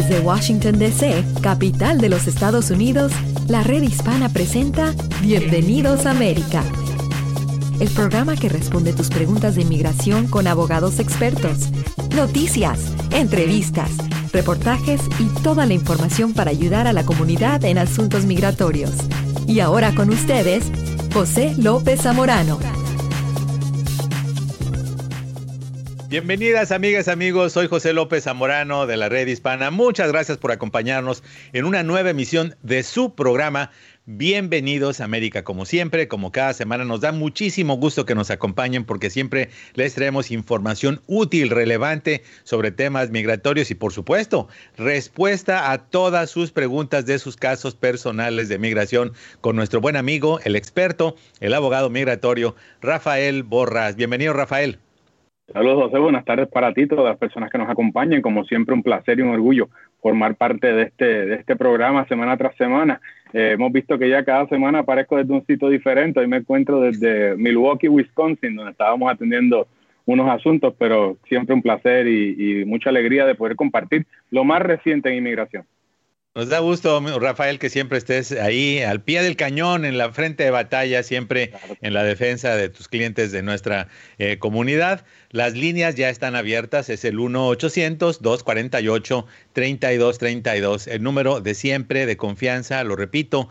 Desde Washington, D.C., capital de los Estados Unidos, la Red Hispana presenta Bienvenidos a América. El programa que responde tus preguntas de inmigración con abogados expertos, noticias, entrevistas, reportajes y toda la información para ayudar a la comunidad en asuntos migratorios. Y ahora con ustedes, José López Zamorano. Bienvenidas amigas, amigos, soy José López Zamorano de la Red Hispana. Muchas gracias por acompañarnos en una nueva emisión de su programa Bienvenidos a América. Como siempre, como cada semana, nos da muchísimo gusto que nos acompañen porque siempre les traemos información útil, relevante sobre temas migratorios y, por supuesto, respuesta a todas sus preguntas de sus casos personales de migración con nuestro buen amigo, el experto, el abogado migratorio, Rafael Borrás. Bienvenido, Rafael. Saludos, José. Buenas tardes para ti, todas las personas que nos acompañan. Como siempre, un placer y un orgullo formar parte de este programa semana tras semana. Hemos visto que ya cada semana aparezco desde un sitio diferente. Hoy me encuentro desde Milwaukee, Wisconsin, donde estábamos atendiendo unos asuntos, pero siempre un placer y mucha alegría de poder compartir lo más reciente en inmigración. Nos da gusto, Rafael, que siempre estés ahí al pie del cañón, en la frente de batalla, siempre en la defensa de tus clientes de nuestra comunidad. Las líneas ya están abiertas, es el 1-800-248-3232, el número de siempre, de confianza, lo repito,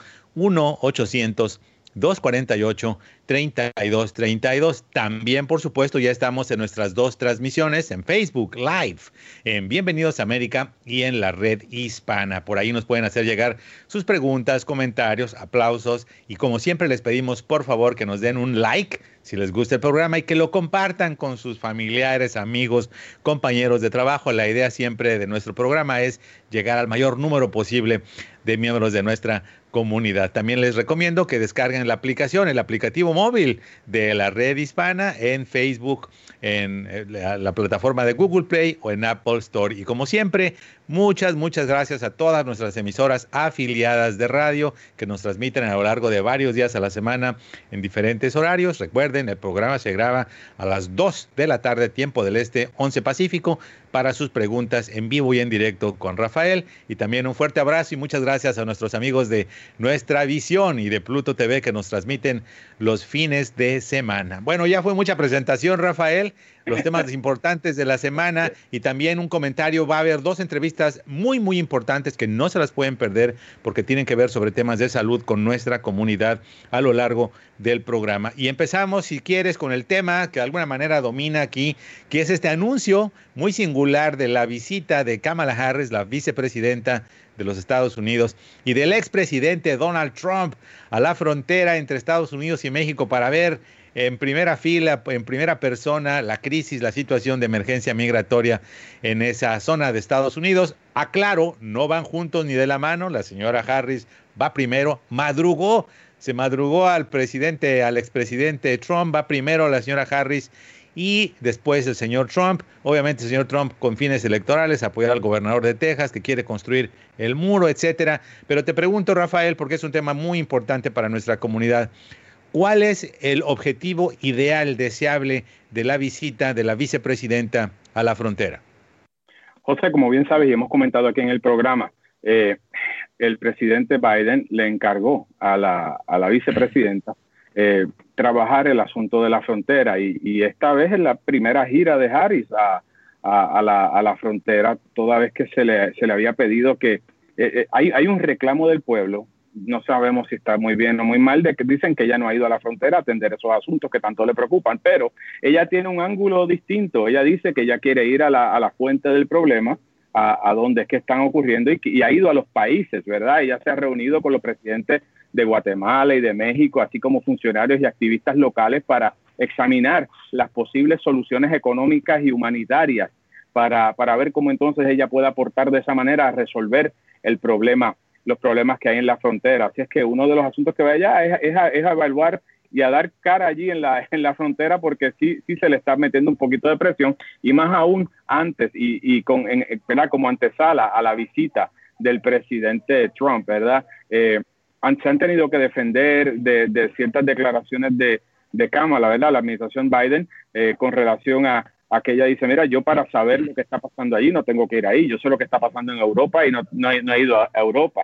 1-800-248-3232. También, por supuesto, ya estamos en nuestras dos transmisiones, en Facebook Live, en Bienvenidos a América y en la Red Hispana. Por ahí nos pueden hacer llegar sus preguntas, comentarios, aplausos y, como siempre, les pedimos, por favor, que nos den un like si les gusta el programa y que lo compartan con sus familiares, amigos, compañeros de trabajo. La idea siempre de nuestro programa es llegar al mayor número posible de miembros de nuestra comunidad. También les recomiendo que descarguen la aplicación, el aplicativo móvil de la Red Hispana en Facebook, en la plataforma de Google Play o en Apple Store. Y como siempre, muchas gracias a todas nuestras emisoras afiliadas de radio que nos transmiten a lo largo de varios días a la semana en diferentes horarios. Recuerden, el programa se graba a las 2 de la tarde, tiempo del este, 11 Pacífico, para sus preguntas en vivo y en directo con Rafael. Y también un fuerte abrazo y muchas gracias a nuestros amigos de Nuestra Visión y de Pluto TV que nos transmiten los fines de semana. Bueno, ya fue mucha presentación, Rafael, los temas importantes de la semana y también un comentario. Va a haber dos entrevistas muy importantes que no se las pueden perder porque tienen que ver sobre temas de salud con nuestra comunidad a lo largo del programa. Y empezamos, si quieres, con el tema que de alguna manera domina aquí, que es este anuncio muy singular de la visita de Kamala Harris, la vicepresidenta de los Estados Unidos, y del expresidente Donald Trump a la frontera entre Estados Unidos y México para ver en primera fila, en primera persona, la crisis, la situación de emergencia migratoria en esa zona de Estados Unidos. Aclaro, no van juntos ni de la mano. La señora Harris va primero, se madrugó al expresidente Trump, va primero la señora Harris y después el señor Trump. Obviamente el señor Trump con fines electorales, apoyar al gobernador de Texas que quiere construir el muro, etcétera. Pero te pregunto, Rafael, porque es un tema muy importante para nuestra comunidad, ¿cuál es el objetivo ideal, deseable de la visita de la vicepresidenta a la frontera? José, como bien sabes y hemos comentado aquí en el programa, el presidente Biden le encargó a la vicepresidenta trabajar el asunto de la frontera y esta vez es la primera gira de Harris a la frontera, toda vez que se le había pedido que hay un reclamo del pueblo. No sabemos si está muy bien o muy mal, de que dicen que ella no ha ido a la frontera a atender esos asuntos que tanto le preocupan, pero ella tiene un ángulo distinto. Ella dice que ella quiere ir a la fuente del problema, a donde es que están ocurriendo y ha ido a los países, ¿verdad? Ella se ha reunido con los presidentes de Guatemala y de México, así como funcionarios y activistas locales para examinar las posibles soluciones económicas y humanitarias para ver cómo entonces ella puede aportar de esa manera a resolver los problemas que hay en la frontera. Así es que uno de los asuntos que va allá es a evaluar y a dar cara allí en la frontera, porque sí se le está metiendo un poquito de presión, y más aún antes y como antesala a la visita del presidente Trump, ¿verdad? Se han tenido que defender de ciertas declaraciones de Kamala, ¿verdad? La administración Biden con relación a aquella dice, mira, yo para saber lo que está pasando allí no tengo que ir ahí, yo sé lo que está pasando en Europa y no he ido a Europa,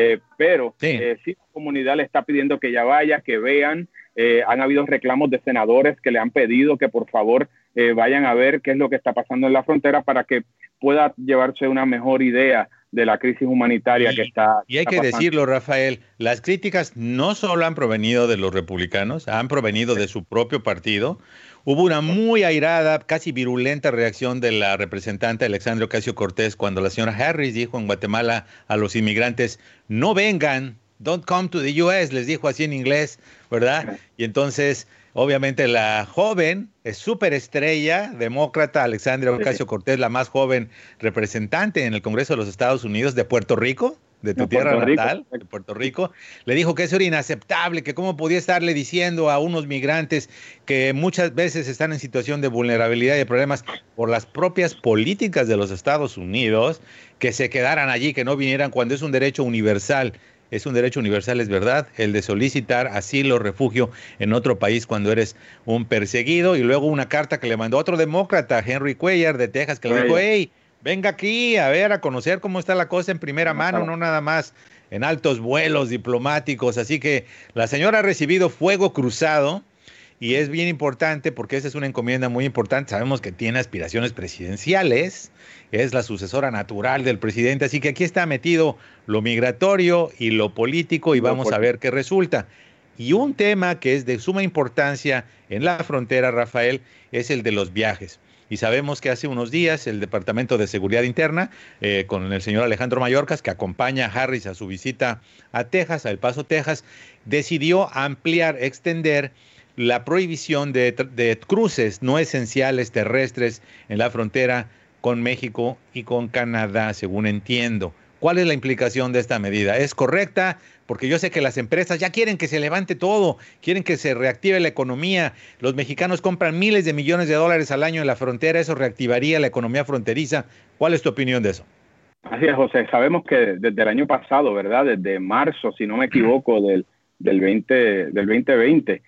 pero sí la comunidad le está pidiendo que ella vaya, que vean. Han habido reclamos de senadores que le han pedido que por favor vayan a ver qué es lo que está pasando en la frontera para que pueda llevarse una mejor idea de la crisis humanitaria que está. Y hay que decirlo, Rafael, las críticas no solo han provenido de los republicanos, han provenido de su propio partido. Hubo una muy airada, casi virulenta reacción de la representante Alexandria Ocasio-Cortez cuando la señora Harris dijo en Guatemala a los inmigrantes, no vengan, don't come to the US, les dijo así en inglés, ¿verdad? Y entonces, obviamente, la joven, es súper estrella, demócrata, Alexandria Ocasio-Cortez, la más joven representante en el Congreso de los Estados Unidos de Puerto Rico, de tu tierra natal, de Puerto Rico, le dijo que eso era inaceptable, que cómo podía estarle diciendo a unos migrantes que muchas veces están en situación de vulnerabilidad y de problemas por las propias políticas de los Estados Unidos, que se quedaran allí, que no vinieran cuando es un derecho universal. Es un derecho universal, es verdad, el de solicitar asilo, refugio en otro país cuando eres un perseguido. Y luego una carta que le mandó otro demócrata, Henry Cuellar de Texas, que le dijo, hey, venga aquí a ver, a conocer cómo está la cosa en primera mano, no nada más en altos vuelos diplomáticos. Así que la señora ha recibido fuego cruzado y es bien importante porque esa es una encomienda muy importante. Sabemos que tiene aspiraciones presidenciales, es la sucesora natural del presidente, así que aquí está metido lo migratorio y lo político y vamos a ver qué resulta. Y un tema que es de suma importancia en la frontera, Rafael, es el de los viajes. Y sabemos que hace unos días el Departamento de Seguridad Interna, con el señor Alejandro Mayorkas, que acompaña a Harris a su visita a Texas, a El Paso, Texas, decidió ampliar, extender la prohibición de cruces no esenciales terrestres en la frontera con México y con Canadá, según entiendo. ¿Cuál es la implicación de esta medida? ¿Es correcta? Porque yo sé que las empresas ya quieren que se levante todo, quieren que se reactive la economía. Los mexicanos compran miles de millones de dólares al año en la frontera, eso reactivaría la economía fronteriza. ¿Cuál es tu opinión de eso? Así es, José. Sabemos que desde el año pasado, ¿verdad? Desde marzo, si no me equivoco, del 2020,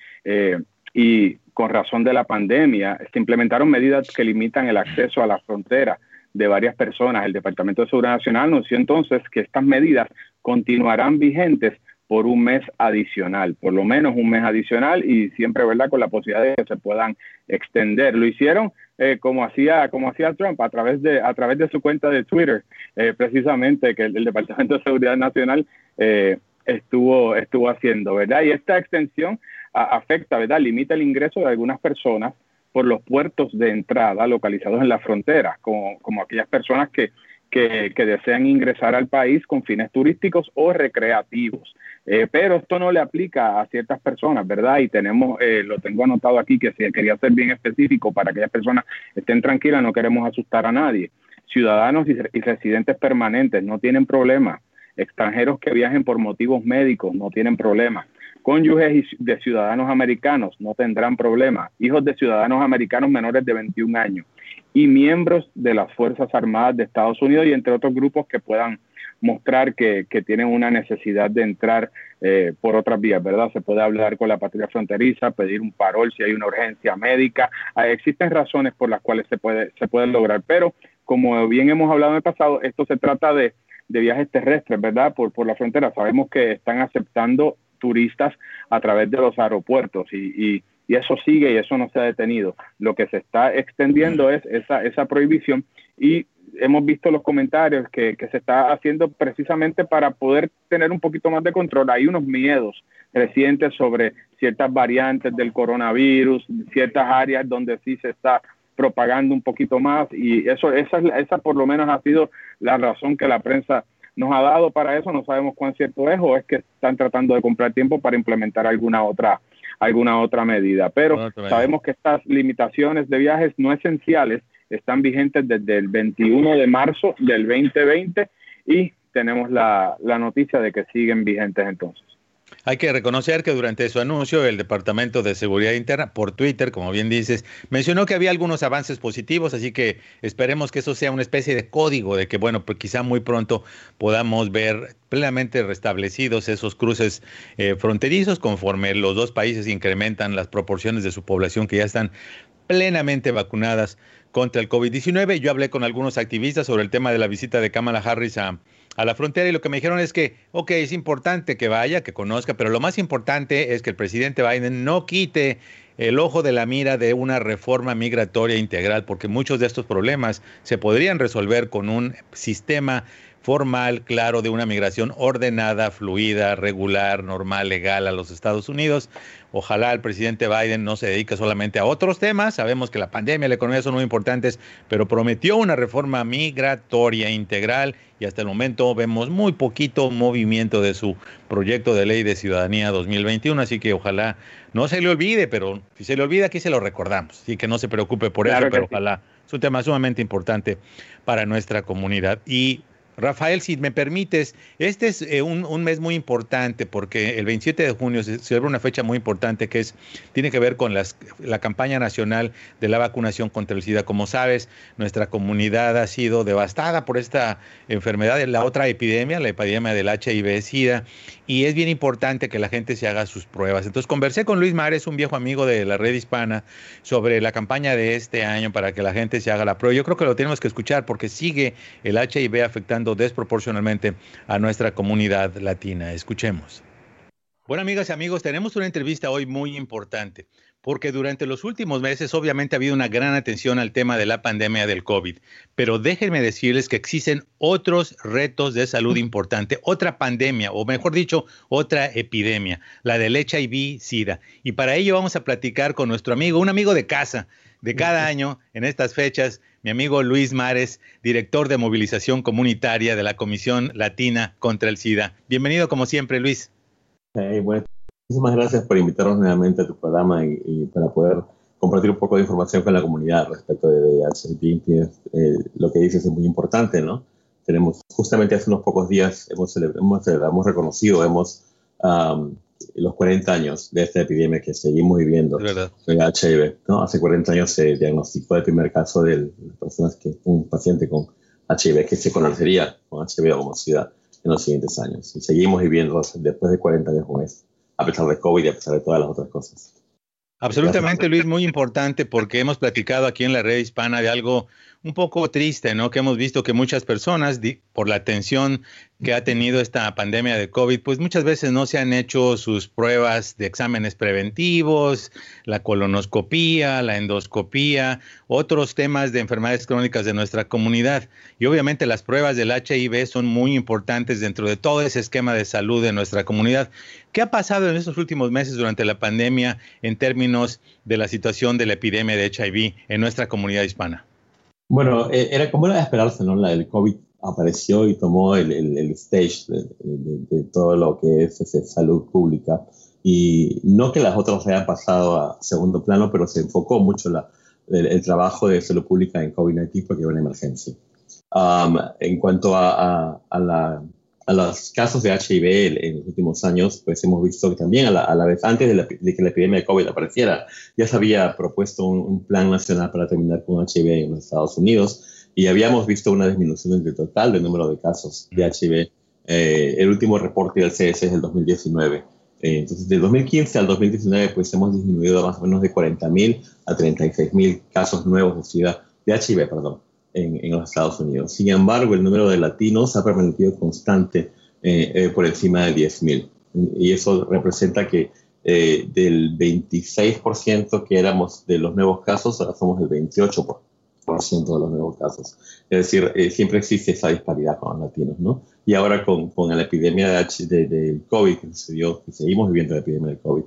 y con razón de la pandemia, se implementaron medidas que limitan el acceso a la frontera de varias personas. El Departamento de Seguridad Nacional anunció entonces que estas medidas continuarán vigentes por un mes adicional, por lo menos un mes adicional, y siempre, ¿verdad?, con la posibilidad de que se puedan extender. Lo hicieron como hacía Trump a través de su cuenta de Twitter, precisamente, que el Departamento de Seguridad Nacional estuvo haciendo, ¿verdad? Y esta extensión afecta, ¿verdad?, limita el ingreso de algunas personas por los puertos de entrada localizados en la frontera, como aquellas personas que desean ingresar al país con fines turísticos o recreativos. Pero esto no le aplica a ciertas personas, ¿verdad? Y lo tengo anotado aquí, que quería ser bien específico para que aquellas personas estén tranquilas, no queremos asustar a nadie. Ciudadanos y residentes permanentes no tienen problema. Extranjeros que viajen por motivos médicos no tienen problema. Cónyuges de ciudadanos americanos no tendrán problema. Hijos de ciudadanos americanos menores de 21 años. Y miembros de las Fuerzas Armadas de Estados Unidos y entre otros grupos que puedan mostrar que tienen una necesidad de entrar por otras vías, ¿verdad? Se puede hablar con la patrulla fronteriza, pedir un parol si hay una urgencia médica. Existen razones por las cuales se puede lograr, pero como bien hemos hablado en el pasado, esto se trata de viajes terrestres, ¿verdad? Por la frontera. Sabemos que están aceptando turistas a través de los aeropuertos y eso sigue y eso no se ha detenido. Lo que se está extendiendo es esa prohibición y hemos visto los comentarios que se está haciendo precisamente para poder tener un poquito más de control. Hay unos miedos recientes sobre ciertas variantes del coronavirus, ciertas áreas donde sí se está propagando un poquito más y esa por lo menos ha sido la razón que la prensa nos ha dado para eso. No sabemos cuán cierto es o es que están tratando de comprar tiempo para implementar alguna otra medida, pero sabemos que estas limitaciones de viajes no esenciales están vigentes desde el 21 de marzo del 2020 y tenemos la noticia de que siguen vigentes entonces. Hay que reconocer que durante su anuncio el Departamento de Seguridad Interna, por Twitter, como bien dices, mencionó que había algunos avances positivos, así que esperemos que eso sea una especie de código de que, bueno, pues quizá muy pronto podamos ver plenamente restablecidos esos cruces fronterizos conforme los dos países incrementan las proporciones de su población que ya están plenamente vacunadas contra el COVID-19. Yo hablé con algunos activistas sobre el tema de la visita de Kamala Harris a la frontera y lo que me dijeron es que, ok, es importante que vaya, que conozca, pero lo más importante es que el presidente Biden no quite el ojo de la mira de una reforma migratoria integral, porque muchos de estos problemas se podrían resolver con un sistema formal, claro, de una migración ordenada, fluida, regular, normal, legal a los Estados Unidos. Ojalá el presidente Biden no se dedique solamente a otros temas. Sabemos que la pandemia y la economía son muy importantes, pero prometió una reforma migratoria integral y hasta el momento vemos muy poquito movimiento de su proyecto de ley de ciudadanía 2021, así que ojalá no se le olvide, pero si se le olvida aquí se lo recordamos, así que no se preocupe por eso, pero ojalá. Es un tema sumamente importante para nuestra comunidad. Y Rafael, si me permites, este es un mes muy importante porque el 27 de junio se celebra una fecha muy importante que tiene que ver con la campaña nacional de la vacunación contra el SIDA. Como sabes, nuestra comunidad ha sido devastada por esta enfermedad, la otra epidemia, la epidemia del HIV-SIDA, y es bien importante que la gente se haga sus pruebas. Entonces conversé con Luis Mares, un viejo amigo de la Red Hispana, sobre la campaña de este año para que la gente se haga la prueba. Yo creo que lo tenemos que escuchar porque sigue el HIV afectando desproporcionalmente a nuestra comunidad latina. Escuchemos. Bueno, amigas y amigos, tenemos una entrevista hoy muy importante porque durante los últimos meses obviamente ha habido una gran atención al tema de la pandemia del COVID, pero déjenme decirles que existen otros retos de salud importante, otra pandemia, o mejor dicho, otra epidemia, la del HIV-SIDA. Y para ello vamos a platicar con nuestro amigo, un amigo de casa, de cada año en estas fechas, mi amigo Luis Mares, director de movilización comunitaria de la Comisión Latina contra el SIDA. Bienvenido como siempre, Luis. Bueno, muchísimas gracias por invitarnos nuevamente a tu programa y para poder compartir un poco de información con la comunidad respecto de VIH. Lo que dices es muy importante, ¿no? Tenemos, justamente hace unos pocos días, hemos reconocido los 40 años de esta epidemia que seguimos viviendo, el HIV, ¿no? Hace 40 años se diagnosticó el primer caso de personas un paciente con HIV que se conocería con HIV o como SIDA en los siguientes años. Y seguimos viviendo después de 40 años con eso, a pesar de COVID y a pesar de todas las otras cosas. Absolutamente, Luis, muy importante porque hemos platicado aquí en la Red Hispana de algo un poco triste, ¿no? Que hemos visto que muchas personas, por la atención que ha tenido esta pandemia de COVID, pues muchas veces no se han hecho sus pruebas de exámenes preventivos, la colonoscopía, la endoscopía, otros temas de enfermedades crónicas de nuestra comunidad. Y obviamente las pruebas del HIV son muy importantes dentro de todo ese esquema de salud de nuestra comunidad. ¿Qué ha pasado en estos últimos meses durante la pandemia en términos de la situación de la epidemia de HIV en nuestra comunidad hispana? Bueno, era como era de esperarse, ¿no? El COVID apareció y tomó el stage de todo lo que es salud pública. Y no que las otras hayan pasado a segundo plano, pero se enfocó mucho el trabajo de salud pública en COVID-19 porque era una emergencia. En cuanto a los casos de HIV en los últimos años, pues hemos visto que también a la vez, antes de que la epidemia de COVID apareciera, ya se había propuesto un plan nacional para terminar con HIV en los Estados Unidos y habíamos visto una disminución del total del número de casos de HIV. El último reporte del CS es del 2019. Entonces, del 2015 al 2019, pues hemos disminuido más o menos de 40,000 a 36,000 casos nuevos de HIV, en los Estados Unidos. Sin embargo, el número de latinos ha permanecido constante por encima de 10,000. Y eso representa que del 26% que éramos de los nuevos casos, ahora somos el 28% de los nuevos casos. Es decir, siempre existe esa disparidad con los latinos, ¿no? Y ahora con la epidemia de COVID que sucedió, que seguimos viviendo la epidemia de COVID,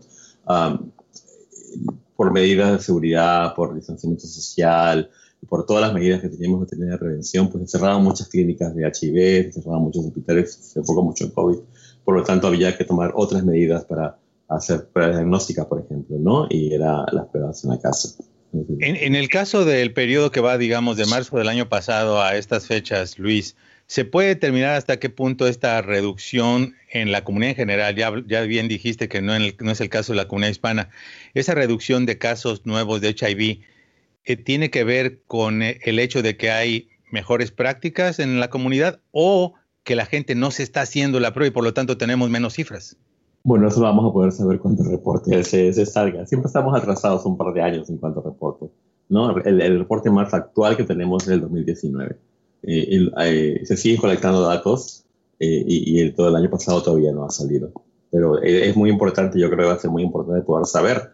por medidas de seguridad, por distanciamiento social, por todas las medidas que teníamos que tener de prevención, pues se cerraban muchas clínicas de HIV, se cerraban muchos hospitales, se enfocó mucho en COVID. Por lo tanto, había que tomar otras medidas para hacer pruebas diagnósticas, por ejemplo, ¿no? Y era las pruebas en la casa. En el caso del periodo que va, digamos, de marzo del año pasado a estas fechas, Luis, ¿se puede determinar hasta qué punto esta reducción en la comunidad en general, ya bien dijiste que no es el caso de la comunidad hispana, esa reducción de casos nuevos de HIV, tiene que ver con el hecho de que hay mejores prácticas en la comunidad o que la gente no se está haciendo la prueba y por lo tanto tenemos menos cifras? Bueno, eso lo vamos a poder saber cuando el reporte se salga. Siempre estamos atrasados un par de años en cuanto al reporte. ¿no? El reporte más actual que tenemos es el 2019. Se siguen colectando datos y todo el año pasado todavía no ha salido. Pero es muy importante, yo creo que va a ser muy importante poder saber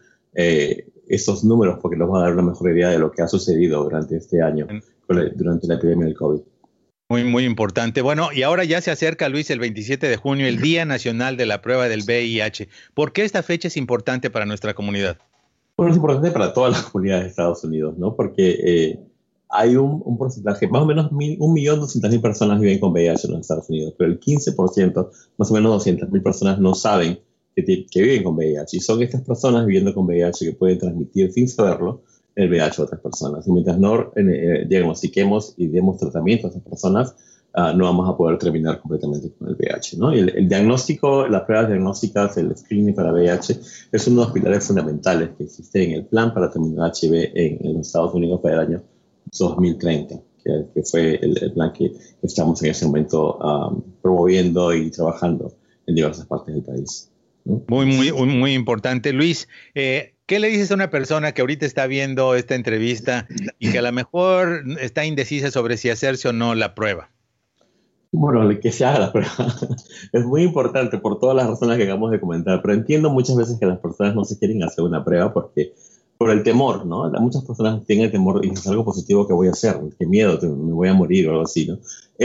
estos números porque nos va a dar una mejor idea de lo que ha sucedido durante este año, durante la epidemia del COVID. Muy, muy importante. Bueno, y ahora ya se acerca, Luis, el 27 de junio, el Día Nacional de la Prueba del VIH. ¿Por qué esta fecha es importante para nuestra comunidad? Bueno, es importante para todas las comunidades de Estados Unidos, ¿no? Porque hay un porcentaje, más o menos 1.200.000 personas viven con VIH en los Estados Unidos, pero el 15%, más o menos 200.000 personas no saben que viven con VIH. Y son estas personas viviendo con VIH que pueden transmitir sin saberlo el VIH a otras personas. Y mientras no diagnostiquemos y demos tratamiento a esas personas, no vamos a poder terminar completamente con el VIH, ¿no? Y el diagnóstico, las pruebas diagnósticas, el screening para VIH es uno de los pilares fundamentales que existe en el plan para terminar HIV en los Estados Unidos para el año 2030, que fue el plan que estamos en ese momento promoviendo y trabajando en diversas partes del país, ¿no? Muy, muy, muy importante. Luis, ¿qué le dices a una persona que ahorita está viendo esta entrevista y que a lo mejor está indecisa sobre si hacerse o no la prueba? Bueno, que se haga la prueba. Es muy importante por todas las razones que acabamos de comentar, pero entiendo muchas veces que las personas no se quieren hacer una prueba porque por el temor, ¿no? Muchas personas tienen el temor y es algo positivo que voy a hacer, qué miedo, me voy a morir o algo así, ¿no?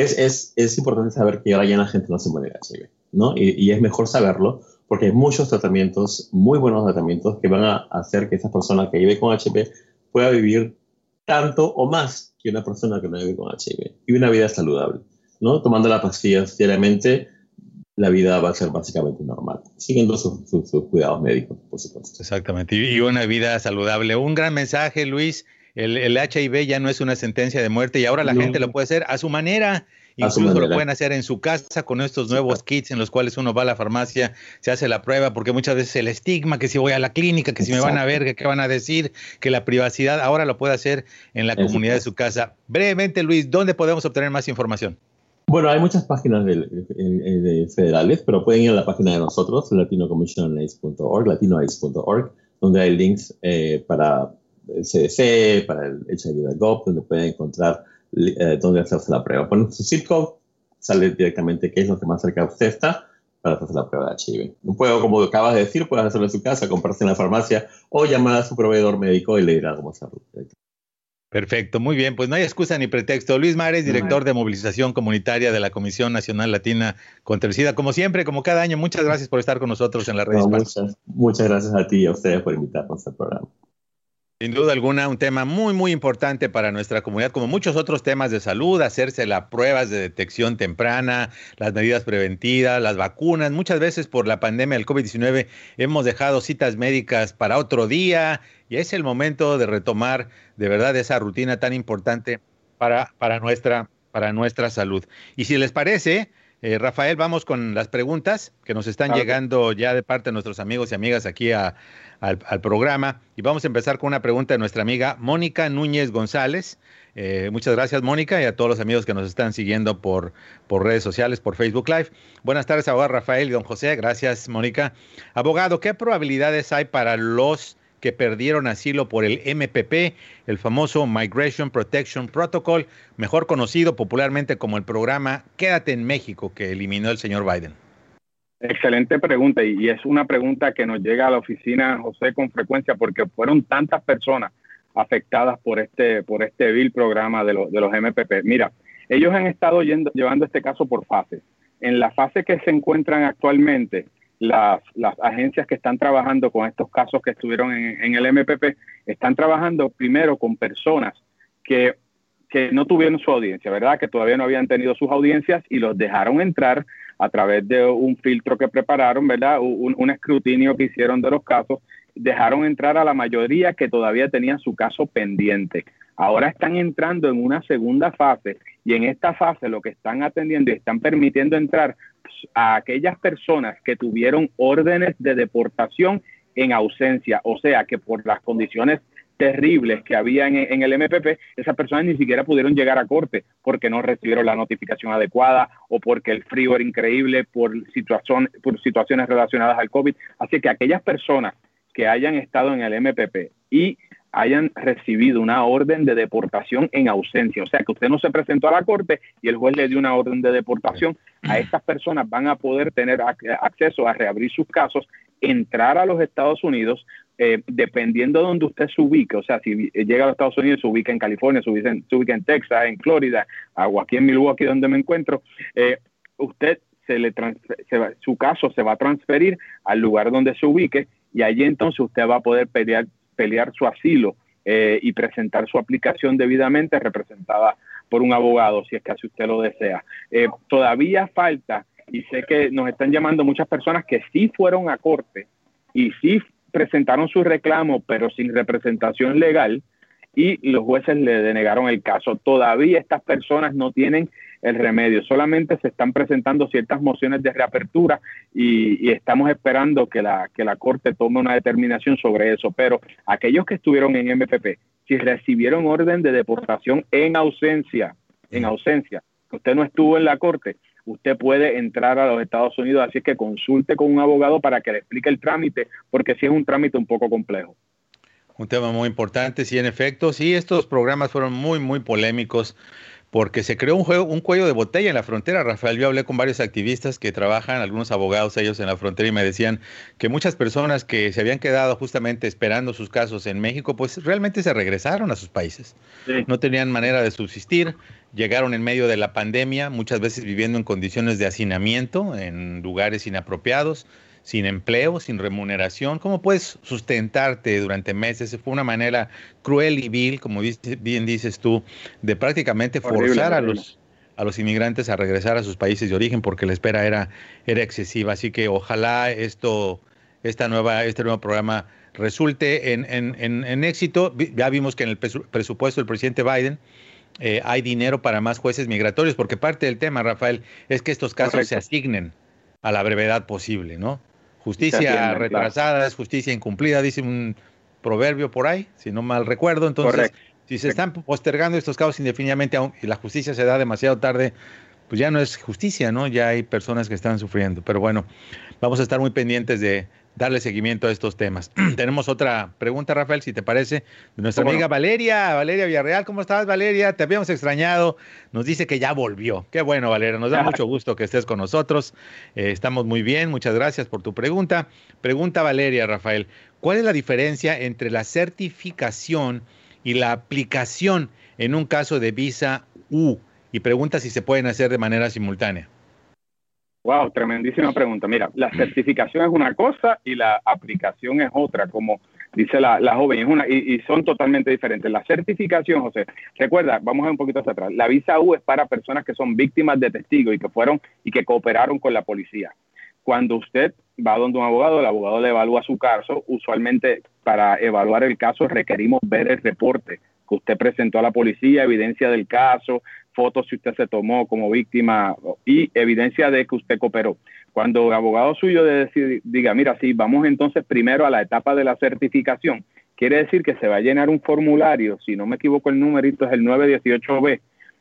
Es importante saber que ahora ya la gente no se muere de HIV, ¿no? Y es mejor saberlo porque hay muchos tratamientos, muy buenos tratamientos que van a hacer que esa persona que vive con HIV pueda vivir tanto o más que una persona que no vive con HIV y una vida saludable, ¿no? Tomando las pastillas diariamente, la vida va a ser básicamente normal, siguiendo sus cuidados médicos, por supuesto. Exactamente, y una vida saludable. Un gran mensaje, Luis. El HIV ya no es una sentencia de muerte y ahora la gente lo puede hacer a su manera. Incluso lo pueden hacer en su casa con estos nuevos kits en los cuales uno va a la farmacia, se hace la prueba, porque muchas veces el estigma, que si voy a la clínica, que si me van a ver, que qué van a decir, que la privacidad, ahora lo puede hacer en la comunidad de su casa. Brevemente, Luis, ¿dónde podemos obtener más información? Bueno, hay muchas páginas federales, pero pueden ir a la página de nosotros, latinoaids.org, donde hay links para el CDC, para el HIV.gov, donde pueden encontrar dónde hacerse la prueba. Ponen su zip code, sale directamente qué es lo que más cerca de usted está para hacerse la prueba de HIV. Puedo, como acabas de decir, puedes hacerlo en su casa, comprarse en la farmacia o llamar a su proveedor médico y le dirá cómo hacerlo. Perfecto, muy bien, pues no hay excusa ni pretexto. Luis Mares, director de movilización comunitaria de la Comisión Nacional Latina contra el SIDA. Como siempre, como cada año, muchas gracias por estar con nosotros en la red hispana. Muchas gracias a ti y a ustedes por invitarnos al programa. Sin duda alguna, un tema muy, muy importante para nuestra comunidad, como muchos otros temas de salud, hacerse las pruebas de detección temprana, las medidas preventivas, las vacunas. Muchas veces por la pandemia del COVID-19 hemos dejado citas médicas para otro día y es el momento de retomar de verdad esa rutina tan importante para nuestra salud. Y si les parece, Rafael, vamos con las preguntas que nos están llegando ya de parte de nuestros amigos y amigas aquí al programa. Y vamos a empezar con una pregunta de nuestra amiga Mónica Núñez González. Muchas gracias, Mónica, y a todos los amigos que nos están siguiendo por redes sociales, por Facebook Live. Buenas tardes, abogado Rafael y don José. Gracias, Mónica. Abogado, ¿qué probabilidades hay para los que perdieron asilo por el MPP, el famoso Migration Protection Protocol, mejor conocido popularmente como el programa Quédate en México, que eliminó el señor Biden? Excelente pregunta, y es una pregunta que nos llega a la oficina, José, con frecuencia, porque fueron tantas personas afectadas por este vil programa de los MPP. Mira, ellos han estado llevando este caso por fases. En la fase que se encuentran actualmente, las agencias que están trabajando con estos casos que estuvieron en el MPP, están trabajando primero con personas que no tuvieron su audiencia, ¿verdad? Que todavía no habían tenido sus audiencias y los dejaron entrar a través de un filtro que prepararon, ¿verdad? Un escrutinio que hicieron de los casos, dejaron entrar a la mayoría que todavía tenían su caso pendiente. Ahora están entrando en una segunda fase y en esta fase lo que están atendiendo y están permitiendo entrar a aquellas personas que tuvieron órdenes de deportación en ausencia, o sea que por las condiciones terribles que había en el MPP, esas personas ni siquiera pudieron llegar a corte porque no recibieron la notificación adecuada o porque el frío era increíble por situaciones relacionadas al COVID. Así que aquellas personas que hayan estado en el MPP y hayan recibido una orden de deportación en ausencia. O sea, que usted no se presentó a la corte y el juez le dio una orden de deportación. A estas personas van a poder tener acceso a reabrir sus casos, entrar a los Estados Unidos, dependiendo de donde usted se ubique. O sea, si llega a los Estados Unidos, se ubica en California, se ubica en Texas, en Florida, o aquí en Milwaukee, donde me encuentro, usted su caso se va a transferir al lugar donde se ubique, y allí entonces usted va a poder pelear su asilo y presentar su aplicación debidamente representada por un abogado, si es que así usted lo desea. Todavía falta, y sé que nos están llamando muchas personas que sí fueron a corte y sí presentaron su reclamo, pero sin representación legal, y los jueces le denegaron el caso. Todavía estas personas no tienen el remedio, solamente se están presentando ciertas mociones de reapertura y estamos esperando que la Corte tome una determinación sobre eso. Pero aquellos que estuvieron en MPP, si recibieron orden de deportación en ausencia, que usted no estuvo en la Corte, usted puede entrar a los Estados Unidos, así que consulte con un abogado para que le explique el trámite, porque sí es un trámite un poco complejo. Un tema muy importante, sí, en efecto, sí, estos programas fueron muy, muy polémicos porque se creó un cuello de botella en la frontera, Rafael. Yo hablé con varios activistas que trabajan, algunos abogados ellos en la frontera, y me decían que muchas personas que se habían quedado justamente esperando sus casos en México, pues realmente se regresaron a sus países. Sí. No tenían manera de subsistir, llegaron en medio de la pandemia, muchas veces viviendo en condiciones de hacinamiento, en lugares inapropiados, sin empleo, sin remuneración. ¿Cómo puedes sustentarte durante meses? Fue una manera cruel y vil, como bien dices tú, de prácticamente forzar a los inmigrantes a regresar a sus países de origen, porque la espera era excesiva. Así que ojalá este nuevo programa resulte en éxito. Ya vimos que en el presupuesto del presidente Biden hay dinero para más jueces migratorios, porque parte del tema, Rafael, es que estos casos se asignen a la brevedad posible, ¿no? Justicia retrasada es justicia incumplida, dice un proverbio por ahí, si no mal recuerdo. Entonces, si se están postergando estos casos indefinidamente y la justicia se da demasiado tarde, pues ya no es justicia, ¿no? Ya hay personas que están sufriendo. Pero bueno, vamos a estar muy pendientes de darle seguimiento a estos temas. Tenemos otra pregunta, Rafael, si te parece, de nuestra amiga Valeria Villarreal. ¿Cómo estás, Valeria? Te habíamos extrañado. Nos dice que ya volvió. Qué bueno, Valeria. Nos da mucho gusto que estés con nosotros. Estamos muy bien. Muchas gracias por tu pregunta. Pregunta Valeria, Rafael. ¿Cuál es la diferencia entre la certificación y la aplicación en un caso de visa U? Y pregunta si se pueden hacer de manera simultánea. Wow, tremendísima pregunta. Mira, la certificación es una cosa y la aplicación es otra, como dice la joven, y son totalmente diferentes. La certificación, José, recuerda, vamos a ir un poquito hacia atrás. La visa U es para personas que son víctimas de testigos y que cooperaron con la policía. Cuando usted va donde un abogado, el abogado le evalúa su caso. Usualmente, para evaluar el caso requerimos ver el reporte que usted presentó a la policía, evidencia del caso, fotos si usted se tomó como víctima y evidencia de que usted cooperó. Cuando el abogado suyo diga, mira, sí, vamos entonces primero a la etapa de la certificación, quiere decir que se va a llenar un formulario, si no me equivoco el numerito es el 918B,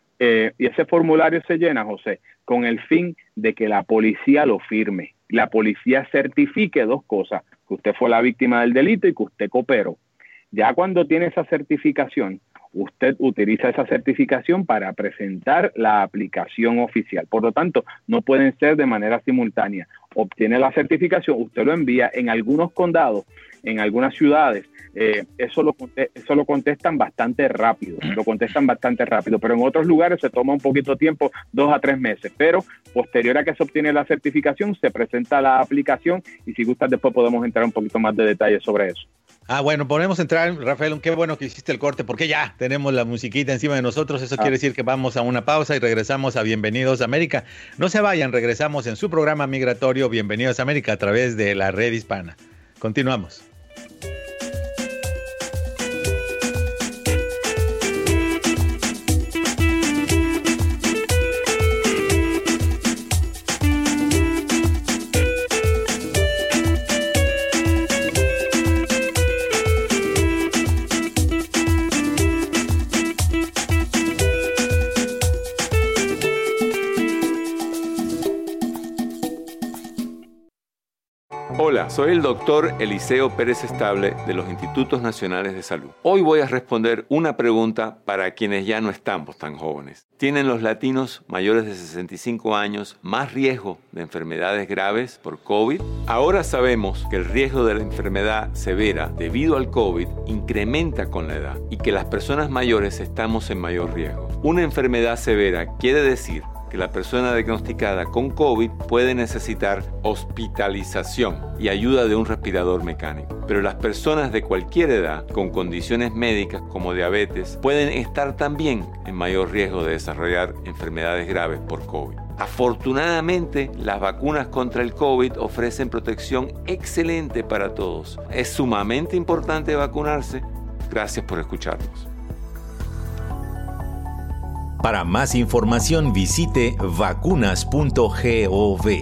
y ese formulario se llena, José, con el fin de que la policía lo firme. La policía certifique dos cosas, que usted fue la víctima del delito y que usted cooperó. Ya cuando tiene esa certificación, usted utiliza esa certificación para presentar la aplicación oficial. Por lo tanto, no pueden ser de manera simultánea. Obtiene la certificación, usted lo envía en algunos condados, en algunas ciudades. Eso lo contestan bastante rápido, pero en otros lugares se toma un poquito de tiempo, 2 a 3 meses. Pero posterior a que se obtiene la certificación, se presenta la aplicación y si gustas después podemos entrar un poquito más de detalles sobre eso. Bueno, podemos entrar, Rafael, qué bueno que hiciste el corte, porque ya tenemos la musiquita encima de nosotros. Eso quiere decir que vamos a una pausa y regresamos a Bienvenidos a América. No se vayan, regresamos en su programa migratorio Bienvenidos a América a través de la Red Hispana. Continuamos. Hola, soy el doctor Eliseo Pérez Estable de los Institutos Nacionales de Salud. Hoy voy a responder una pregunta para quienes ya no estamos tan jóvenes. ¿Tienen los latinos mayores de 65 años más riesgo de enfermedades graves por COVID? Ahora sabemos que el riesgo de la enfermedad severa debido al COVID incrementa con la edad y que las personas mayores estamos en mayor riesgo. Una enfermedad severa quiere decir que la persona diagnosticada con COVID puede necesitar hospitalización y ayuda de un respirador mecánico. Pero las personas de cualquier edad con condiciones médicas como diabetes pueden estar también en mayor riesgo de desarrollar enfermedades graves por COVID. Afortunadamente, las vacunas contra el COVID ofrecen protección excelente para todos. Es sumamente importante vacunarse. Gracias por escucharnos. Para más información visite vacunas.gov.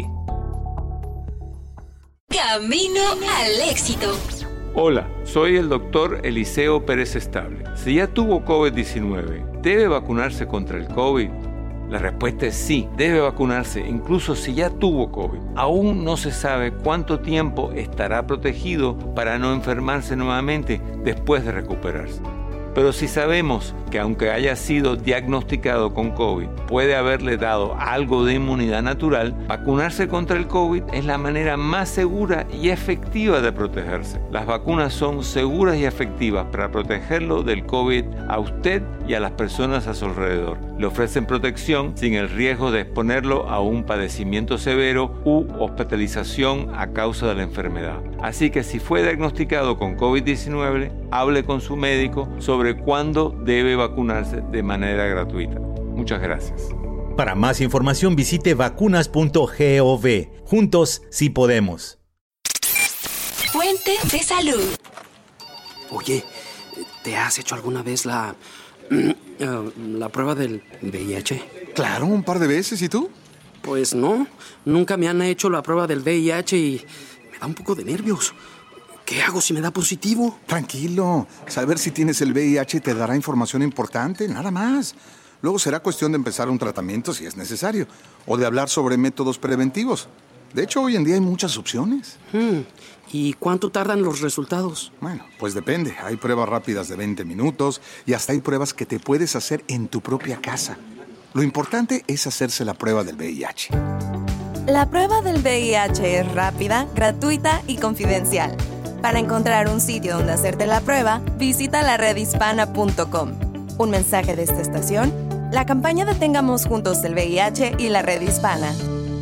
Camino al éxito. Hola, soy el doctor Eliseo Pérez Estable. Si ya tuvo COVID-19, ¿debe vacunarse contra el COVID? La respuesta es sí, debe vacunarse incluso si ya tuvo COVID. Aún no se sabe cuánto tiempo estará protegido para no enfermarse nuevamente después de recuperarse. Pero si sabemos que aunque haya sido diagnosticado con COVID, puede haberle dado algo de inmunidad natural, vacunarse contra el COVID es la manera más segura y efectiva de protegerse. Las vacunas son seguras y efectivas para protegerlo del COVID a usted y a las personas a su alrededor. Le ofrecen protección sin el riesgo de exponerlo a un padecimiento severo u hospitalización a causa de la enfermedad. Así que si fue diagnosticado con COVID-19, hable con su médico sobre cuándo debe vacunarse de manera gratuita. Muchas gracias. Para más información visite vacunas.gov. Juntos sí podemos. Fuente de salud. Oye, ¿te has hecho alguna vez la prueba del VIH? Claro, un par de veces. ¿Y tú? Pues no, nunca me han hecho la prueba del VIH y me da un poco de nervios. ¿Qué hago si me da positivo? Tranquilo. Saber si tienes el VIH te dará información importante, nada más. Luego será cuestión de empezar un tratamiento si es necesario, o de hablar sobre métodos preventivos. De hecho, hoy en día hay muchas opciones. ¿Y cuánto tardan los resultados? Bueno, pues depende. Hay pruebas rápidas de 20 minutos y hasta hay pruebas que te puedes hacer en tu propia casa. Lo importante es hacerse la prueba del VIH. La prueba del VIH es rápida, gratuita y confidencial. Para encontrar un sitio donde hacerte la prueba, visita laredhispana.com. Un mensaje de esta estación, la campaña Detengamos Juntos el VIH y la Red Hispana.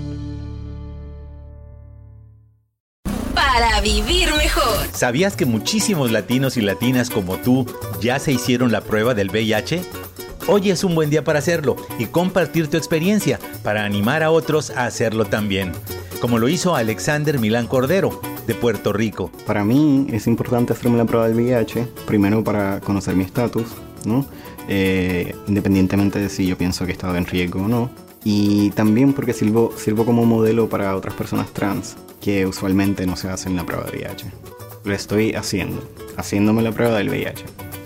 Para vivir mejor. ¿Sabías que muchísimos latinos y latinas como tú ya se hicieron la prueba del VIH? Hoy es un buen día para hacerlo y compartir tu experiencia para animar a otros a hacerlo también, como lo hizo Alexander Milán Cordero, de Puerto Rico. Para mí es importante hacerme la prueba del VIH, primero para conocer mi estatus, ¿no? Independientemente de si yo pienso que he estado en riesgo o no. Y también porque sirvo como modelo para otras personas trans que usualmente no se hacen la prueba de VIH. Lo estoy haciéndome la prueba del VIH.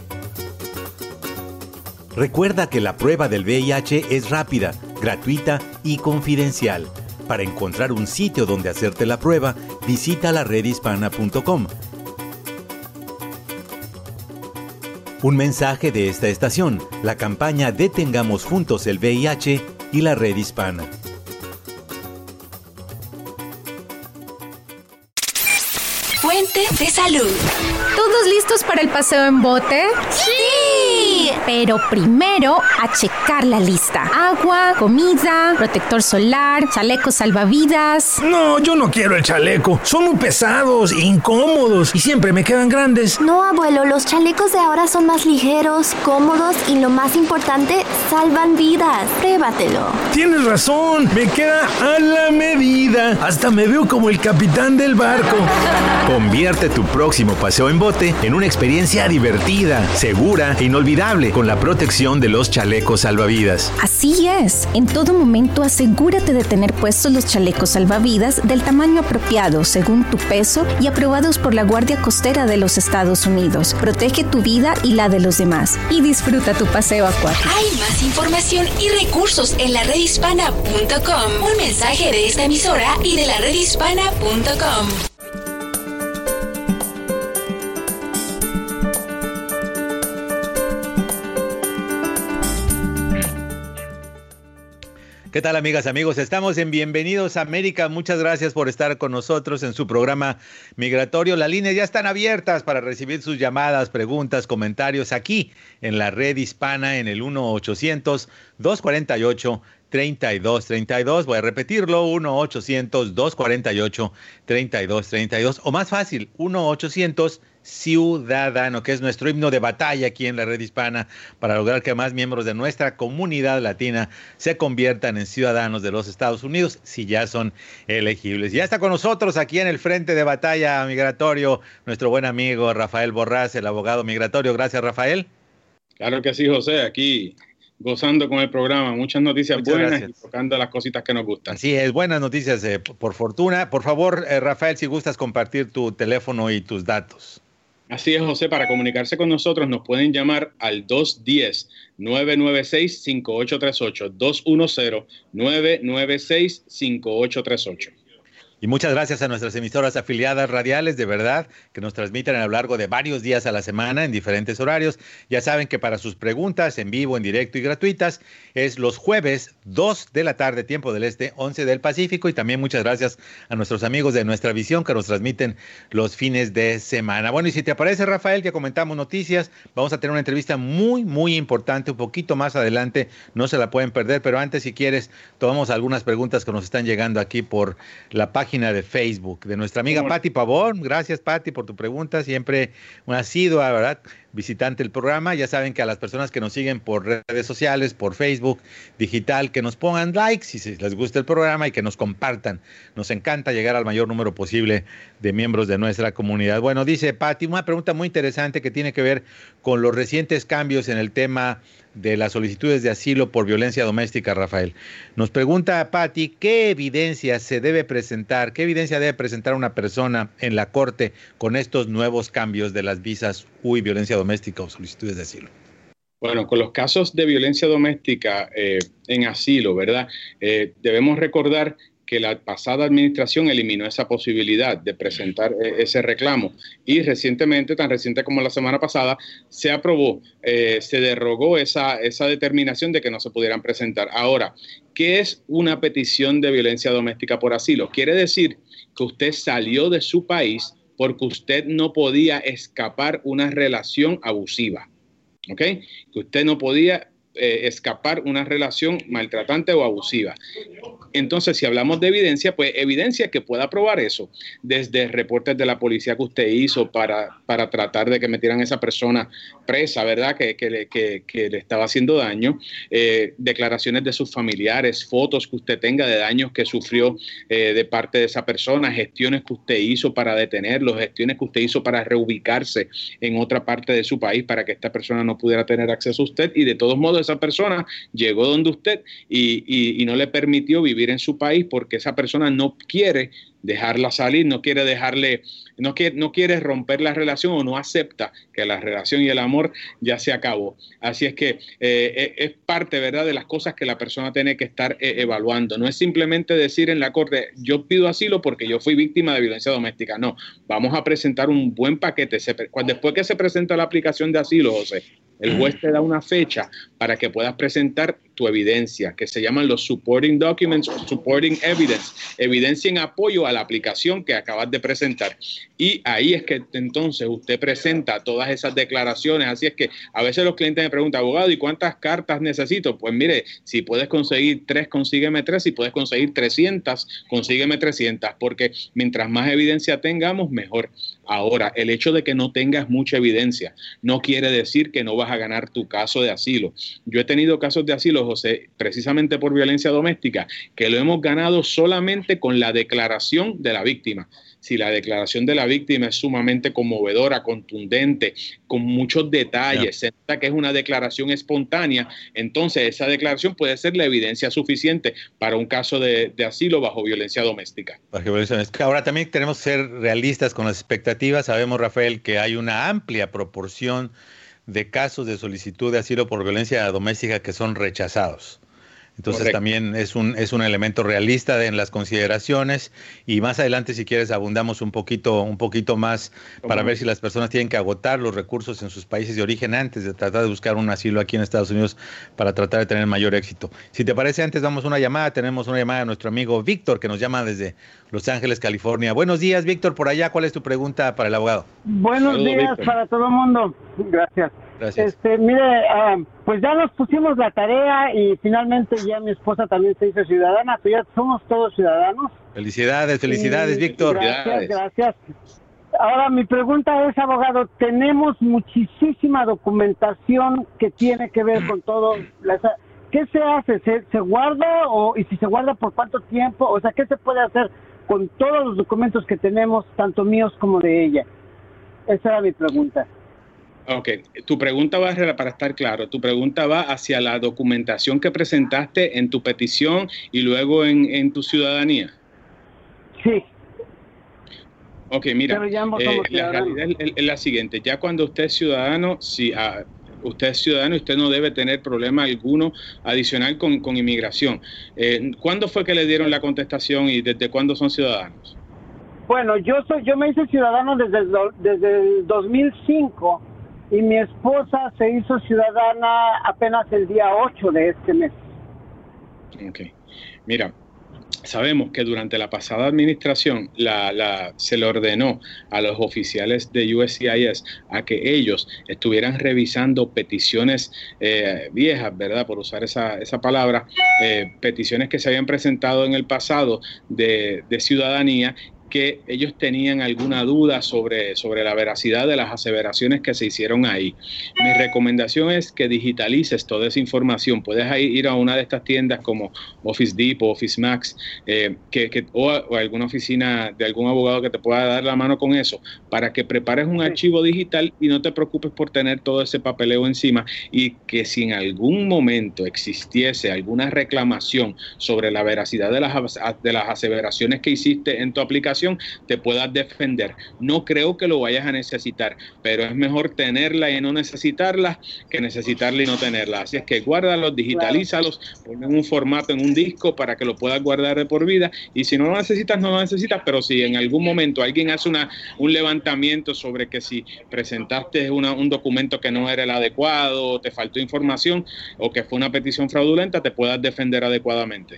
Recuerda que la prueba del VIH es rápida, gratuita y confidencial. Para encontrar un sitio donde hacerte la prueba, visita laredhispana.com. Un mensaje de esta estación, la campaña Detengamos Juntos el VIH y la Red Hispana. Fuente de salud. ¿Todos listos para el paseo en bote? ¡Sí! Pero primero a checar la lista. Agua, comida, protector solar, chalecos salvavidas. No, yo no quiero el chaleco. Son muy pesados, incómodos y siempre me quedan grandes. No, abuelo, los chalecos de ahora son más ligeros, cómodos y lo más importante, salvan vidas. Pruébatelo. Tienes razón, me queda a la medida. Hasta me veo como el capitán del barco. Convierte tu próximo paseo en bote en una experiencia divertida, segura e inolvidable con la protección de los chalecos salvavidas. Así es. En todo momento asegúrate de tener puestos los chalecos salvavidas del tamaño apropiado según tu peso y aprobados por la Guardia Costera de los Estados Unidos. Protege tu vida y la de los demás. Y disfruta tu paseo acuático. Hay más información y recursos en laredhispana.com. Un mensaje de esta emisora y de laredhispana.com. ¿Qué tal, amigas, amigos? Estamos en Bienvenidos a América. Muchas gracias por estar con nosotros en su programa migratorio. Las líneas ya están abiertas para recibir sus llamadas, preguntas, comentarios aquí en la red hispana en el 1-800-248-3232. Voy a repetirlo, 1-800-248-3232. O más fácil, 1-800-Ciudadano, que es nuestro himno de batalla aquí en la red hispana para lograr que más miembros de nuestra comunidad latina se conviertan en ciudadanos de los Estados Unidos si ya son elegibles. Ya está con nosotros aquí en el frente de batalla migratorio nuestro buen amigo Rafael Borrás, el abogado migratorio. Gracias, Rafael. Claro que sí, José, aquí gozando con el programa, muchas noticias buenas y tocando las cositas que nos gustan. Así es, buenas noticias por fortuna. Por favor, Rafael, si gustas compartir tu teléfono y tus datos. Así es, José, para comunicarse con nosotros nos pueden llamar al 210-996-5838, 210-996-5838. Y muchas gracias a nuestras emisoras afiliadas radiales, de verdad, que nos transmiten a lo largo de varios días a la semana en diferentes horarios. Ya saben que para sus preguntas en vivo, en directo y gratuitas, es los jueves, 2 de la tarde, tiempo del este, 11 del Pacífico. Y también muchas gracias a nuestros amigos de Nuestra Visión que nos transmiten los fines de semana. Bueno, y si te parece, Rafael, que comentamos noticias, vamos a tener una entrevista muy, muy importante un poquito más adelante. No se la pueden perder, pero antes, si quieres, tomamos algunas preguntas que nos están llegando aquí por la página de Facebook de nuestra amiga Patti Pavón. Gracias, Patti, por tu pregunta. Siempre una asidua, ¿verdad?, visitante del programa. Ya saben que a las personas que nos siguen por redes sociales, por Facebook digital, que nos pongan likes si les gusta el programa y que nos compartan. Nos encanta llegar al mayor número posible de miembros de nuestra comunidad. Bueno, dice Patti, una pregunta muy interesante que tiene que ver con los recientes cambios en el tema de las solicitudes de asilo por violencia doméstica, Rafael. Nos pregunta Patti, ¿qué evidencia se debe presentar? ¿Qué evidencia debe presentar una persona en la corte con estos nuevos cambios de las visas UI, violencia doméstica o solicitudes de asilo? Bueno, con los casos de violencia doméstica en asilo, ¿verdad? Debemos recordar que la pasada administración eliminó esa posibilidad de presentar ese reclamo y recientemente, tan reciente como la semana pasada, se aprobó, se derogó esa determinación de que no se pudieran presentar. Ahora, ¿qué es una petición de violencia doméstica por asilo? Quiere decir que usted salió de su país porque usted no podía escapar una relación abusiva, ¿ok? Que usted no podía escapar una relación maltratante o abusiva. Entonces, si hablamos de evidencia, pues evidencia que pueda probar eso, desde reportes de la policía que usted hizo para tratar de que metieran a esa persona presa, ¿verdad?, que le estaba haciendo daño, declaraciones de sus familiares, fotos que usted tenga de daños que sufrió de parte de esa persona, gestiones que usted hizo para detenerlo, gestiones que usted hizo para reubicarse en otra parte de su país para que esta persona no pudiera tener acceso a usted, y de todos modos esa persona llegó donde usted y no le permitió vivir en su país porque esa persona no quiere dejarla salir, no quiere romper la relación o no acepta que la relación y el amor ya se acabó. Así es que es parte, ¿verdad?, de las cosas que la persona tiene que estar evaluando. No es simplemente decir en la corte, yo pido asilo porque yo fui víctima de violencia doméstica. No, vamos a presentar un buen paquete. Después que se presenta la aplicación de asilo, José, el juez te da una fecha para que puedas presentar tu evidencia, que se llaman los supporting documents o supporting evidence, evidencia en apoyo a la aplicación que acabas de presentar. Y ahí es que entonces usted presenta todas esas declaraciones. Así es que a veces los clientes me preguntan, abogado, ¿y cuántas cartas necesito? Pues mire, si puedes conseguir 3, consígueme 3. Si puedes conseguir 300, consígueme 300, porque mientras más evidencia tengamos, mejor. Ahora, el hecho de que no tengas mucha evidencia no quiere decir que no vas a ganar tu caso de asilo. Yo he tenido casos de asilo, José, precisamente por violencia doméstica, que lo hemos ganado solamente con la declaración de la víctima. Si la declaración de la víctima es sumamente conmovedora, contundente, con muchos detalles, se nota que es una declaración espontánea, entonces esa declaración puede ser la evidencia suficiente para un caso de asilo bajo violencia doméstica. Ahora también tenemos que ser realistas con las expectativas. Sabemos, Rafael, que hay una amplia proporción de casos de solicitud de asilo por violencia doméstica que son rechazados. Entonces Correcto. también es un elemento realista en las consideraciones, y más adelante, si quieres, abundamos un poquito más para ver si las personas tienen que agotar los recursos en sus países de origen antes de tratar de buscar un asilo aquí en Estados Unidos para tratar de tener mayor éxito. Si te parece, antes damos una llamada. Tenemos una llamada de nuestro amigo Víctor, que nos llama desde Los Ángeles, California. Buenos días, Víctor, por allá. ¿Cuál es tu pregunta para el abogado? Buenos Saludos, días Víctor. para todo el mundo. Gracias. Gracias. Mire, pues ya nos pusimos la tarea y finalmente ya mi esposa también se hizo ciudadana, pues ya somos todos ciudadanos. Felicidades, Y Víctor. Gracias. Ahora mi pregunta es, abogado, tenemos muchísima documentación que tiene que ver con todo. ¿Qué se hace? ¿Se guarda y si se guarda por cuánto tiempo? O sea, ¿qué se puede hacer con todos los documentos que tenemos, tanto míos como de ella? Esa era mi pregunta. Ok, tu pregunta va, para estar claro, tu pregunta va hacia la documentación que presentaste en tu petición y luego en tu ciudadanía. Sí. Ok, mira, Pero ya ambos somos la realidad es la siguiente: ya cuando usted es ciudadano, usted es ciudadano y usted no debe tener problema alguno adicional con inmigración. ¿Cuándo fue que le dieron la contestación y desde cuándo son ciudadanos? Bueno, yo me hice ciudadano desde el 2005 y mi esposa se hizo ciudadana apenas el día 8 de este mes. Ok, mira, sabemos que durante la pasada administración se le ordenó a los oficiales de USCIS a que ellos estuvieran revisando peticiones viejas, ¿verdad? Por usar esa palabra, peticiones que se habían presentado en el pasado de ciudadanía, que ellos tenían alguna duda sobre la veracidad de las aseveraciones que se hicieron ahí. Mi recomendación es que digitalices toda esa información. Puedes ir a una de estas tiendas como Office Depot, Office Max, o alguna oficina de algún abogado que te pueda dar la mano con eso, para que prepares un archivo digital y no te preocupes por tener todo ese papeleo encima, y que si en algún momento existiese alguna reclamación sobre la veracidad de las aseveraciones que hiciste en tu aplicación, te puedas defender. No creo que lo vayas a necesitar, pero es mejor tenerla y no necesitarla que necesitarla y no tenerla. Así es que guárdalos, digitalízalos, ponle en un formato, en un disco, para que lo puedas guardar de por vida, y si no lo necesitas, no lo necesitas, pero si en algún momento alguien hace un levantamiento sobre que si presentaste un documento que no era el adecuado, o te faltó información, o que fue una petición fraudulenta, te puedas defender adecuadamente.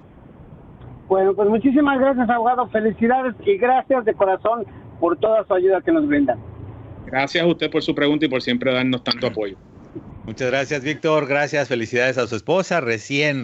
Bueno, pues muchísimas gracias, abogado. Felicidades y gracias de corazón por toda su ayuda que nos brindan. Gracias a usted por su pregunta y por siempre darnos tanto apoyo. Muchas gracias, Víctor. Gracias. Felicidades a su esposa, recién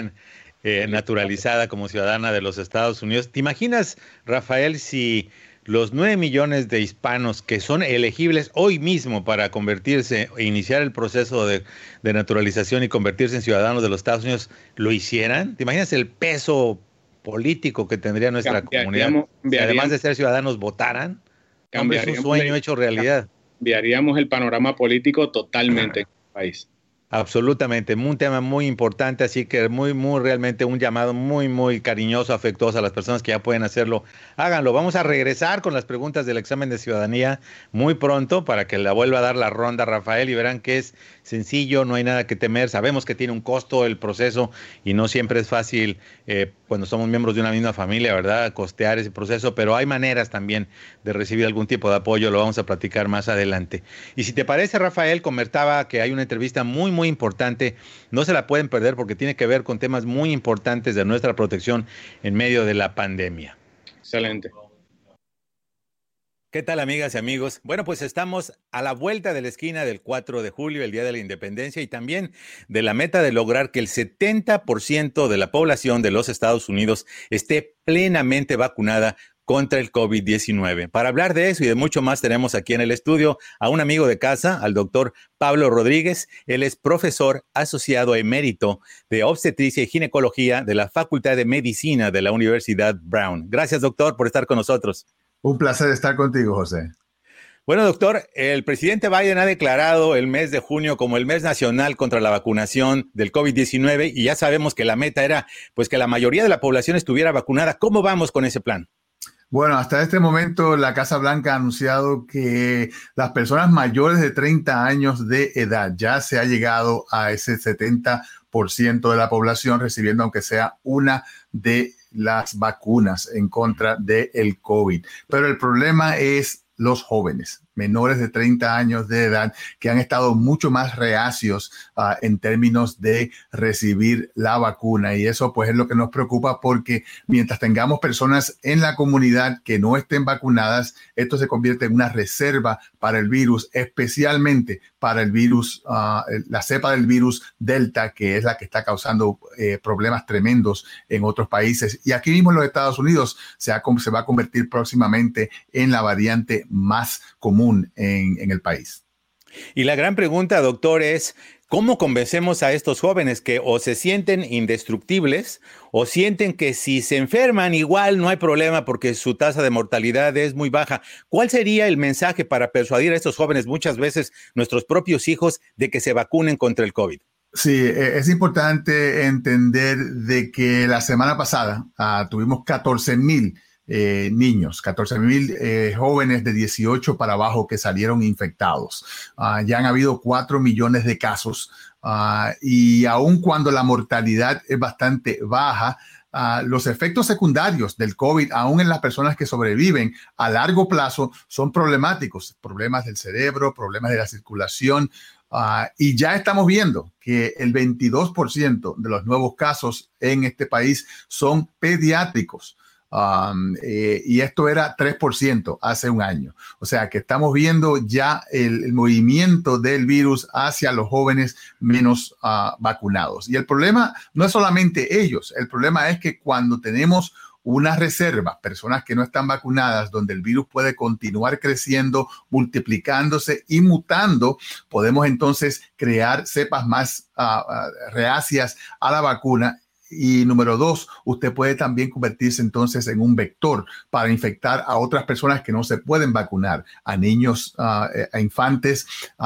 naturalizada como ciudadana de los Estados Unidos. ¿Te imaginas, Rafael, si los 9 millones de hispanos que son elegibles hoy mismo para convertirse e iniciar el proceso de naturalización y convertirse en ciudadanos de los Estados Unidos lo hicieran? ¿Te imaginas el peso político que tendría nuestra comunidad si además de ser ciudadanos votaran? Hombre, es un sueño hecho realidad. Cambiaríamos el panorama político totalmente en el país. Absolutamente, un tema muy importante, así que realmente un llamado muy cariñoso, afectuoso a las personas que ya pueden hacerlo. Háganlo. Vamos a regresar con las preguntas del examen de ciudadanía muy pronto para que la vuelva a dar la ronda, Rafael, y verán que es sencillo, no hay nada que temer. Sabemos que tiene un costo el proceso y no siempre es fácil cuando somos miembros de una misma familia, ¿verdad?, costear ese proceso, pero hay maneras también de recibir algún tipo de apoyo. Lo vamos a platicar más adelante. Y si te parece, Rafael, comentaba que hay una entrevista muy importante, no se la pueden perder porque tiene que ver con temas muy importantes de nuestra protección en medio de la pandemia. Excelente. ¿Qué tal, amigas y amigos? Bueno, pues estamos a la vuelta de la esquina del 4 de julio, el Día de la Independencia, y también de la meta de lograr que el 70% de la población de los Estados Unidos esté plenamente vacunada contra el COVID-19. Para hablar de eso y de mucho más, tenemos aquí en el estudio a un amigo de casa, al doctor Pablo Rodríguez. Él es profesor asociado emérito de obstetricia y ginecología de la Facultad de Medicina de la Universidad Brown. Gracias, doctor, por estar con nosotros. Un placer estar contigo, José. Bueno, doctor, el presidente Biden ha declarado el mes de junio como el mes nacional contra la vacunación del COVID-19 y ya sabemos que la meta era pues que la mayoría de la población estuviera vacunada. ¿Cómo vamos con ese plan? Bueno, hasta este momento la Casa Blanca ha anunciado que las personas mayores de 30 años de edad ya se ha llegado a ese 70% 50% de la población recibiendo aunque sea una de las vacunas en contra del COVID. Pero el problema es los jóvenes, menores de 30 años de edad, que han estado mucho más reacios en términos de recibir la vacuna. Y eso pues es lo que nos preocupa, porque mientras tengamos personas en la comunidad que no estén vacunadas, esto se convierte en una reserva para el virus, especialmente para el virus, la cepa del virus Delta, que es la que está causando problemas tremendos en otros países. Y aquí mismo en los Estados Unidos se va a convertir próximamente en la variante más común en el país. Y la gran pregunta, doctor, es ¿cómo convencemos a estos jóvenes que o se sienten indestructibles o sienten que si se enferman igual no hay problema porque su tasa de mortalidad es muy baja? ¿Cuál sería el mensaje para persuadir a estos jóvenes, muchas veces nuestros propios hijos, de que se vacunen contra el COVID? Sí, es importante entender de que la semana pasada tuvimos 14,000 niños, 14,000 jóvenes de 18 para abajo que salieron infectados. Ya han habido 4 millones de casos y aun cuando la mortalidad es bastante baja, los efectos secundarios del COVID, aún en las personas que sobreviven a largo plazo, son problemáticos. Problemas del cerebro, problemas de la circulación. Y ya estamos viendo que el 22% de los nuevos casos en este país son pediátricos. Y esto era 3% hace un año. O sea que estamos viendo ya el movimiento del virus hacia los jóvenes menos vacunados. Y el problema no es solamente ellos. El problema es que cuando tenemos una reserva, personas que no están vacunadas, donde el virus puede continuar creciendo, multiplicándose y mutando, podemos entonces crear cepas más reacias a la vacuna. Y número 2, usted puede también convertirse entonces en un vector para infectar a otras personas que no se pueden vacunar, a niños, a infantes,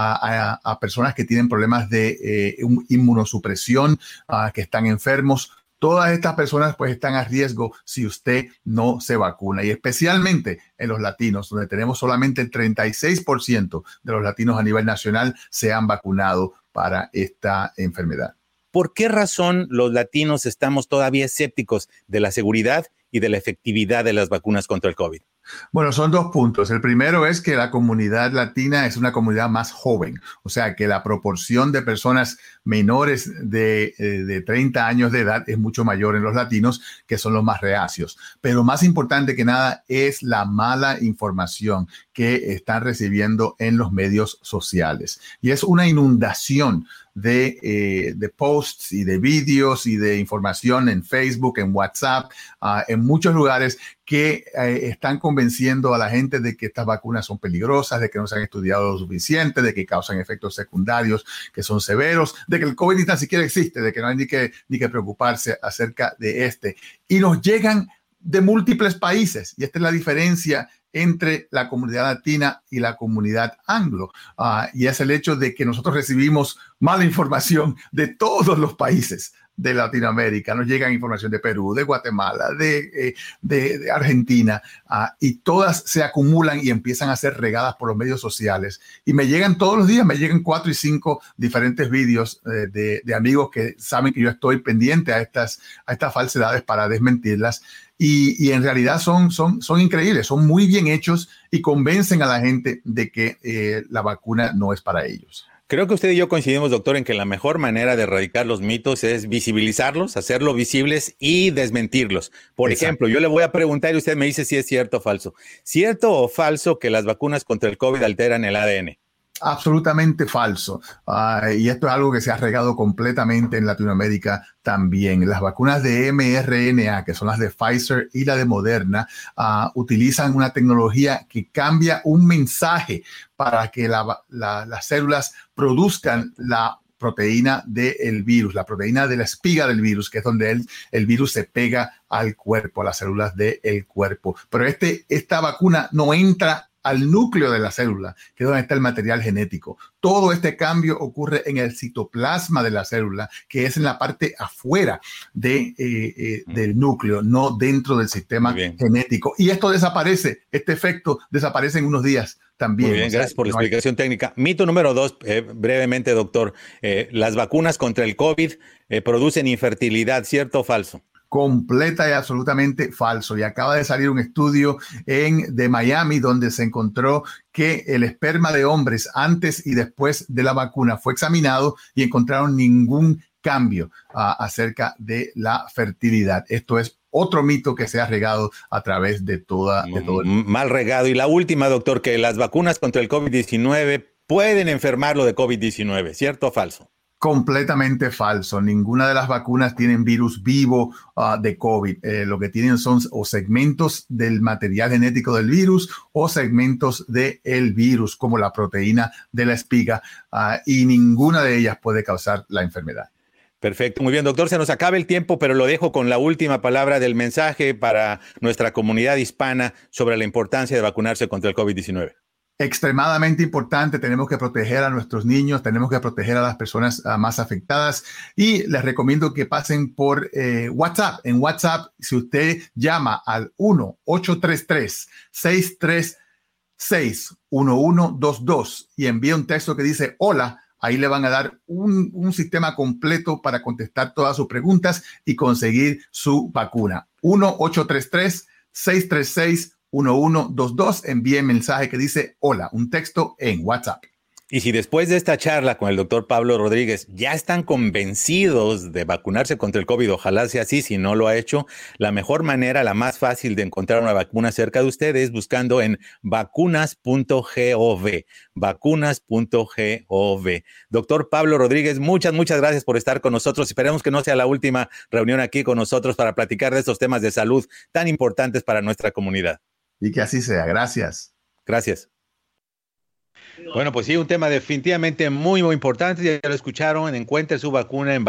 a personas que tienen problemas de inmunosupresión, que están enfermos. Todas estas personas pues están a riesgo si usted no se vacuna, y especialmente en los latinos, donde tenemos solamente el 36% de los latinos a nivel nacional se han vacunado para esta enfermedad. ¿Por qué razón los latinos estamos todavía escépticos de la seguridad y de la efectividad de las vacunas contra el COVID? Bueno, son 2 puntos. El primero es que la comunidad latina es una comunidad más joven, o sea que la proporción de personas menores de 30 años de edad es mucho mayor en los latinos, que son los más reacios. Pero más importante que nada es la mala información que están recibiendo en los medios sociales. Y es una inundación de posts y de vídeos y de información en Facebook, en WhatsApp, en muchos lugares que están convenciendo a la gente de que estas vacunas son peligrosas, de que no se han estudiado lo suficiente, de que causan efectos secundarios que son severos, de que el COVID ni tan siquiera existe, de que no hay ni que preocuparse acerca de este. Y nos llegan de múltiples países, y esta es la diferencia entre la comunidad latina y la comunidad anglo, y es el hecho de que nosotros recibimos mala información de todos los países de Latinoamérica. Nos llegan información de Perú, de Guatemala, de Argentina, y todas se acumulan y empiezan a ser regadas por los medios sociales. Y me llegan todos los días, me llegan 4 y 5 diferentes vídeos de amigos que saben que yo estoy pendiente a estas falsedades para desmentirlas. Y en realidad son increíbles, son muy bien hechos y convencen a la gente de que la vacuna no es para ellos. Creo que usted y yo coincidimos, doctor, en que la mejor manera de erradicar los mitos es visibilizarlos, hacerlo visibles y desmentirlos. Por ejemplo, yo le voy a preguntar y usted me dice si es cierto o falso. ¿Cierto o falso que las vacunas contra el COVID alteran el ADN? Absolutamente falso. Y esto es algo que se ha regado completamente en Latinoamérica también. Las vacunas de mRNA, que son las de Pfizer y la de Moderna, utilizan una tecnología que cambia un mensaje para que las células produzcan la proteína del virus, la proteína de la espiga del virus, que es donde el virus se pega al cuerpo, a las células del cuerpo. Pero esta vacuna no entra al núcleo de la célula, que es donde está el material genético. Todo este cambio ocurre en el citoplasma de la célula, que es en la parte afuera del núcleo, no dentro del sistema genético. Y esto desaparece, este efecto desaparece en unos días también. Muy bien, gracias por la explicación técnica. Mito número 2, brevemente, doctor. Las vacunas contra el COVID producen infertilidad, ¿cierto o falso? Completa y absolutamente falso. Y acaba de salir un estudio de Miami donde se encontró que el esperma de hombres antes y después de la vacuna fue examinado y encontraron ningún cambio acerca de la fertilidad. Esto es otro mito que se ha regado a través de todo el mundo. Mal regado. Y la última, doctor, que las vacunas contra el COVID-19 pueden enfermarlo de COVID-19, ¿cierto o falso? Completamente falso. Ninguna de las vacunas tienen virus vivo de COVID. Lo que tienen son o segmentos del material genético del virus o segmentos del virus, como la proteína de la espiga, y ninguna de ellas puede causar la enfermedad. Perfecto, muy bien, doctor, se nos acaba el tiempo, pero lo dejo con la última palabra del mensaje para nuestra comunidad hispana sobre la importancia de vacunarse contra el COVID-19. Extremadamente importante, tenemos que proteger a nuestros niños, tenemos que proteger a las personas más afectadas y les recomiendo que pasen por WhatsApp. En WhatsApp, si usted llama al 1-833-636-1122 y envía un texto que dice hola, ahí le van a dar un sistema completo para contestar todas sus preguntas y conseguir su vacuna. 1-833-636-1122. Envíe un mensaje que dice hola, un texto en WhatsApp. Y si después de esta charla con el doctor Pablo Rodríguez ya están convencidos de vacunarse contra el COVID, ojalá sea así, si no lo ha hecho, la mejor manera, la más fácil de encontrar una vacuna cerca de ustedes es buscando en vacunas.gov, vacunas.gov. Doctor Pablo Rodríguez, muchas gracias por estar con nosotros. Esperemos que no sea la última reunión aquí con nosotros para platicar de estos temas de salud tan importantes para nuestra comunidad. Y que así sea. Gracias. Gracias. Bueno, pues sí, un tema definitivamente muy importante, ya lo escucharon, encuentre su vacuna en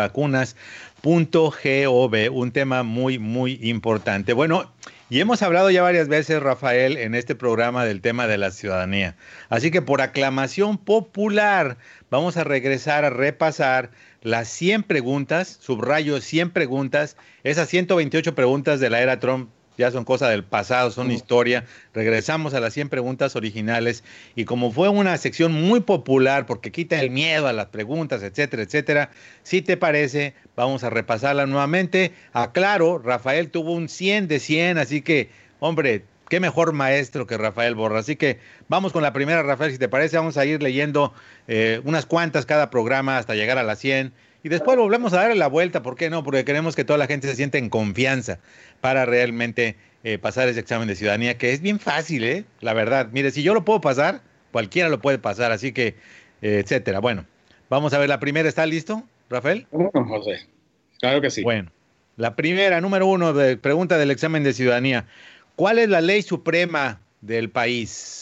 vacunas.gov, un tema muy importante. Bueno, y hemos hablado ya varias veces, Rafael, en este programa del tema de la ciudadanía. Así que por aclamación popular, vamos a regresar a repasar las 100 preguntas, subrayo 100 preguntas, esas 128 preguntas de la era Trump. Ya son cosas del pasado, son historia. Regresamos a las 100 preguntas originales y como fue una sección muy popular porque quita el miedo a las preguntas, etcétera, si te parece, vamos a repasarla nuevamente. Aclaro, Rafael tuvo un 100 de 100, así que, hombre, qué mejor maestro que Rafael Borra. Así que vamos con la primera, Rafael, si te parece, vamos a ir leyendo unas cuantas cada programa hasta llegar a las 100. Y después volvemos a darle la vuelta, ¿por qué no? Porque queremos que toda la gente se sienta en confianza para realmente pasar ese examen de ciudadanía, que es bien fácil, la verdad. Mire, si yo lo puedo pasar, cualquiera lo puede pasar, así que, etcétera. Bueno, vamos a ver, la primera, ¿está listo, Rafael? José, claro que sí. Bueno, la primera, número 1, de pregunta del examen de ciudadanía. ¿Cuál es la ley suprema del país?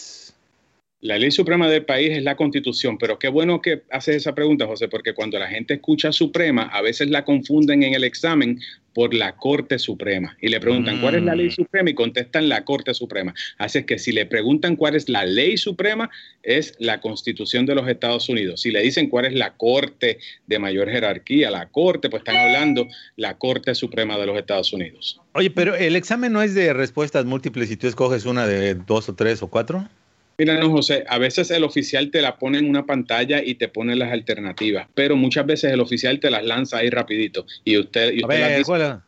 La ley suprema del país es la Constitución, pero qué bueno que haces esa pregunta, José, porque cuando la gente escucha Suprema, a veces la confunden en el examen por la Corte Suprema y le preguntan ¿cuál es la ley suprema? Y contestan la Corte Suprema. Así es que si le preguntan cuál es la ley suprema, es la Constitución de los Estados Unidos. Si le dicen cuál es la Corte de mayor jerarquía, la Corte, pues están hablando la Corte Suprema de los Estados Unidos. Oye, pero el examen no es de respuestas múltiples y tú escoges una de 2 o 3 o 4. Mira, no, José, a veces el oficial te la pone en una pantalla y te pone las alternativas, pero muchas veces el oficial te las lanza ahí rapidito y usted a ver, ¿cuál?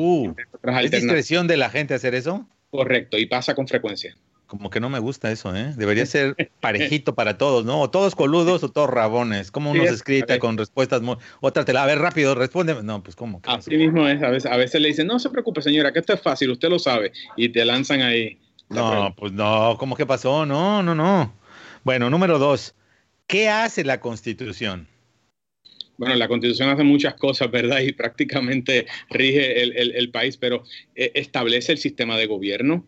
¿Es discreción de la gente hacer eso? Correcto, y pasa con frecuencia. Como que no me gusta eso, ¿eh? Debería ser parejito para todos, ¿no? O todos coludos o todos rabones. Como uno se escrita con respuestas otra te la, a ver, rápido, responde. No, pues ¿cómo? Así mismo es, a veces le dicen, no se preocupe, señora, que esto es fácil, usted lo sabe, y te lanzan ahí. No, pues no, ¿cómo que pasó? No. Bueno, número 2, ¿qué hace la Constitución? Bueno, la Constitución hace muchas cosas, ¿verdad? Y prácticamente rige el país, pero establece el sistema de gobierno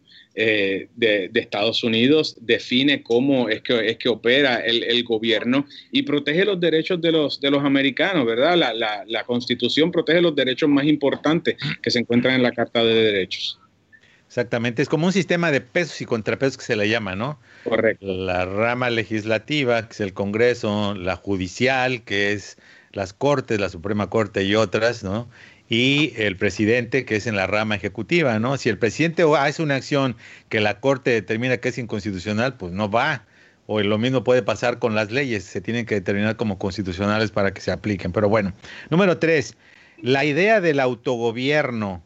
de Estados Unidos, define cómo es que opera el gobierno y protege los derechos de los americanos, ¿verdad? La Constitución protege los derechos más importantes que se encuentran en la Carta de Derechos. Exactamente, es como un sistema de pesos y contrapesos que se le llama, ¿no? Correcto. La rama legislativa, que es el Congreso, la judicial, que es las Cortes, la Suprema Corte y otras, ¿no? Y el presidente, que es en la rama ejecutiva, ¿no? Si el presidente hace una acción que la Corte determina que es inconstitucional, pues no va. O lo mismo puede pasar con las leyes, se tienen que determinar como constitucionales para que se apliquen. Pero bueno, número 3, la idea del autogobierno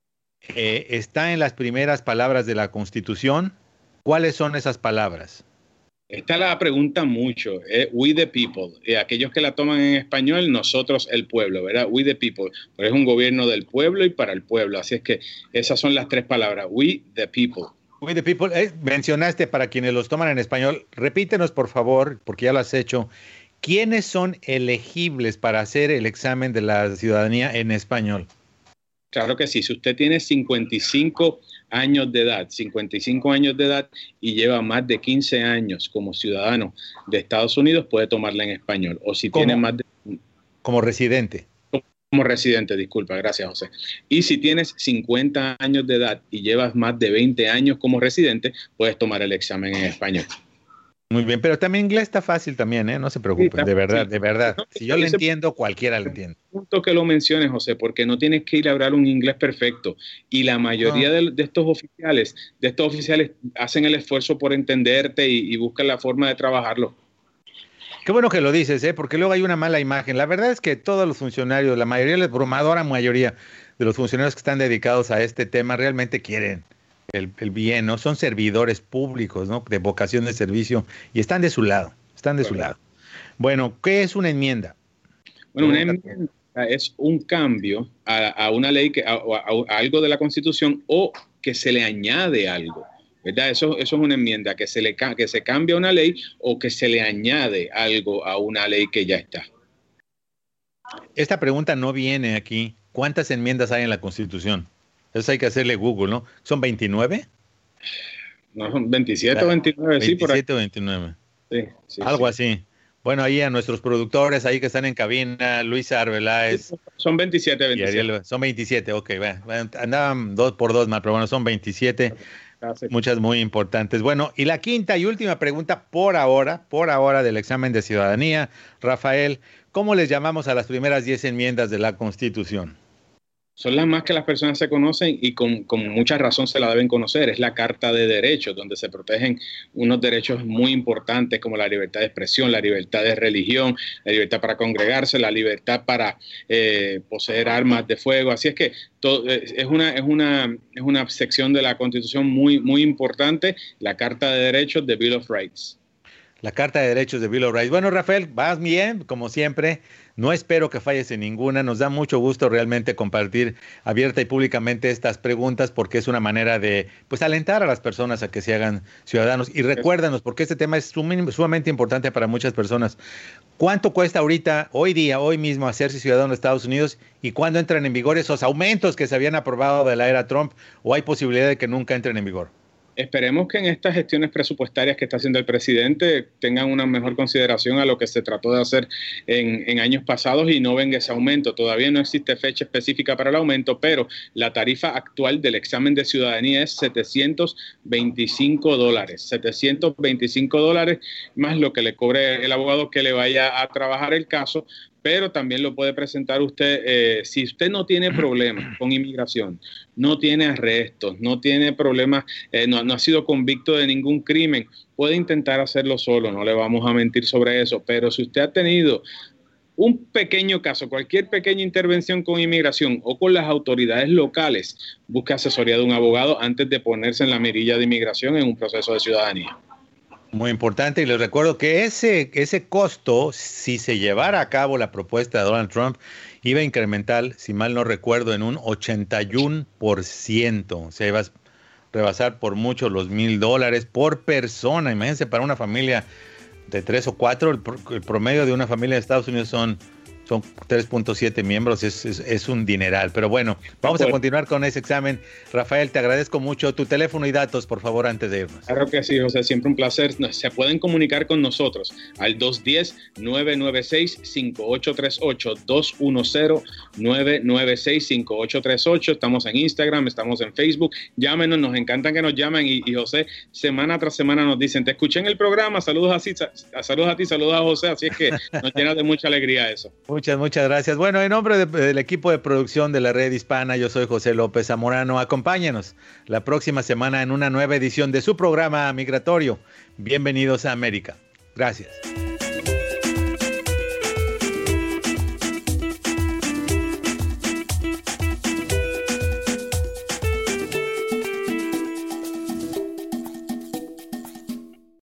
está en las primeras palabras de la Constitución. ¿Cuáles son esas palabras? Esta la pregunta mucho, we the people, aquellos que la toman en español, nosotros el pueblo, ¿verdad? We the people, pero es un gobierno del pueblo y para el pueblo, así es que esas son las tres palabras, we the people. We the people, mencionaste para quienes los toman en español, repítenos por favor, porque ya lo has hecho, ¿quiénes son elegibles para hacer el examen de la ciudadanía en español? Claro que sí, si usted tiene 55 años de edad y lleva más de 15 años como ciudadano de Estados Unidos, puede tomarla en español. O si tiene más de... Como residente. Como residente, disculpa, gracias José. Y si tienes 50 años de edad y llevas más de 20 años como residente, puedes tomar el examen en español. Muy bien, pero también inglés está fácil también, no se preocupen, de verdad. Si yo lo entiendo, cualquiera lo entiende. Punto que lo menciones, José, porque no tienes que ir a hablar un inglés perfecto. Y la mayoría de estos oficiales hacen el esfuerzo por entenderte y buscan la forma de trabajarlo. Qué bueno que lo dices, porque luego hay una mala imagen. La verdad es que todos los funcionarios, la mayoría, la abrumadora mayoría de los funcionarios que están dedicados a este tema realmente quieren el bien, ¿no? Son servidores públicos, ¿no? De vocación de servicio y están de su lado, Bueno, ¿qué es una enmienda? Bueno, una enmienda es un cambio a una ley, a algo de la Constitución o que se le añade algo, ¿verdad? Eso es una enmienda, que se cambia una ley o que se le añade algo a una ley que ya está. Esta pregunta no viene aquí. ¿Cuántas enmiendas hay en la Constitución? Eso hay que hacerle Google, ¿no? ¿Son 29? No, son 27 o 29, sí, por ahí. 27 o 29. Sí, algo así. Bueno, ahí a nuestros productores, ahí que están en cabina, Luisa Arbeláez. Son 27. Son 27, ok. Andaban 2 por 2 más, pero bueno, son 27. Muchas muy importantes. Bueno, y la quinta y última pregunta por ahora del examen de ciudadanía. Rafael, ¿cómo les llamamos a las primeras 10 enmiendas de la Constitución? Son las más que las personas se conocen y con mucha razón se la deben conocer. Es la Carta de Derechos, donde se protegen unos derechos muy importantes como la libertad de expresión, la libertad de religión, la libertad para congregarse, la libertad para poseer armas de fuego. Así es que es una sección de la Constitución muy, muy importante, la Carta de Derechos de Bill of Rights. La Carta de Derechos de Bill of Rights. Bueno, Rafael, vas bien, como siempre. No espero que falles en ninguna. Nos da mucho gusto realmente compartir abierta y públicamente estas preguntas porque es una manera de alentar a las personas a que se hagan ciudadanos. Y recuérdanos, porque este tema es sumamente importante para muchas personas. ¿Cuánto cuesta ahorita, hoy mismo, hacerse ciudadano de Estados Unidos? ¿Y cuándo entran en vigor esos aumentos que se habían aprobado de la era Trump? ¿O hay posibilidad de que nunca entren en vigor? Esperemos que en estas gestiones presupuestarias que está haciendo el presidente tengan una mejor consideración a lo que se trató de hacer en años pasados y no venga ese aumento. Todavía no existe fecha específica para el aumento, pero la tarifa actual del examen de ciudadanía es $725. $725 más lo que le cobre el abogado que le vaya a trabajar el caso. Pero también lo puede presentar usted, si usted no tiene problemas con inmigración, no tiene arrestos, no tiene problemas, no ha sido convicto de ningún crimen, puede intentar hacerlo solo, no le vamos a mentir sobre eso, pero si usted ha tenido un pequeño caso, cualquier pequeña intervención con inmigración o con las autoridades locales, busque asesoría de un abogado antes de ponerse en la mirilla de inmigración en un proceso de ciudadanía. Muy importante, y les recuerdo que ese costo, si se llevara a cabo la propuesta de Donald Trump, iba a incrementar, si mal no recuerdo, en un 81%. O sea, iba a rebasar por mucho los $1,000 por persona. Imagínense, para una familia de 3 o 4, el promedio de una familia de Estados Unidos son Son 3.7 miembros, es un dineral. Pero bueno, vamos a continuar con ese examen. Rafael, te agradezco mucho. Tu teléfono y datos, por favor, antes de irnos. Claro que sí, José, siempre un placer. Se pueden comunicar con nosotros al 210-996-5838, 210-996-5838. Estamos en Instagram, estamos en Facebook. Llámenos, nos encantan que nos llamen. Y José, semana tras semana nos dicen, te escuché en el programa, saludos a ti, saludos a José. Así es que nos llena de mucha alegría eso. Muchas gracias. Bueno, en nombre del equipo de producción de la Red Hispana, yo soy José López Zamorano. Acompáñanos la próxima semana en una nueva edición de su programa migratorio. Bienvenidos a América. Gracias.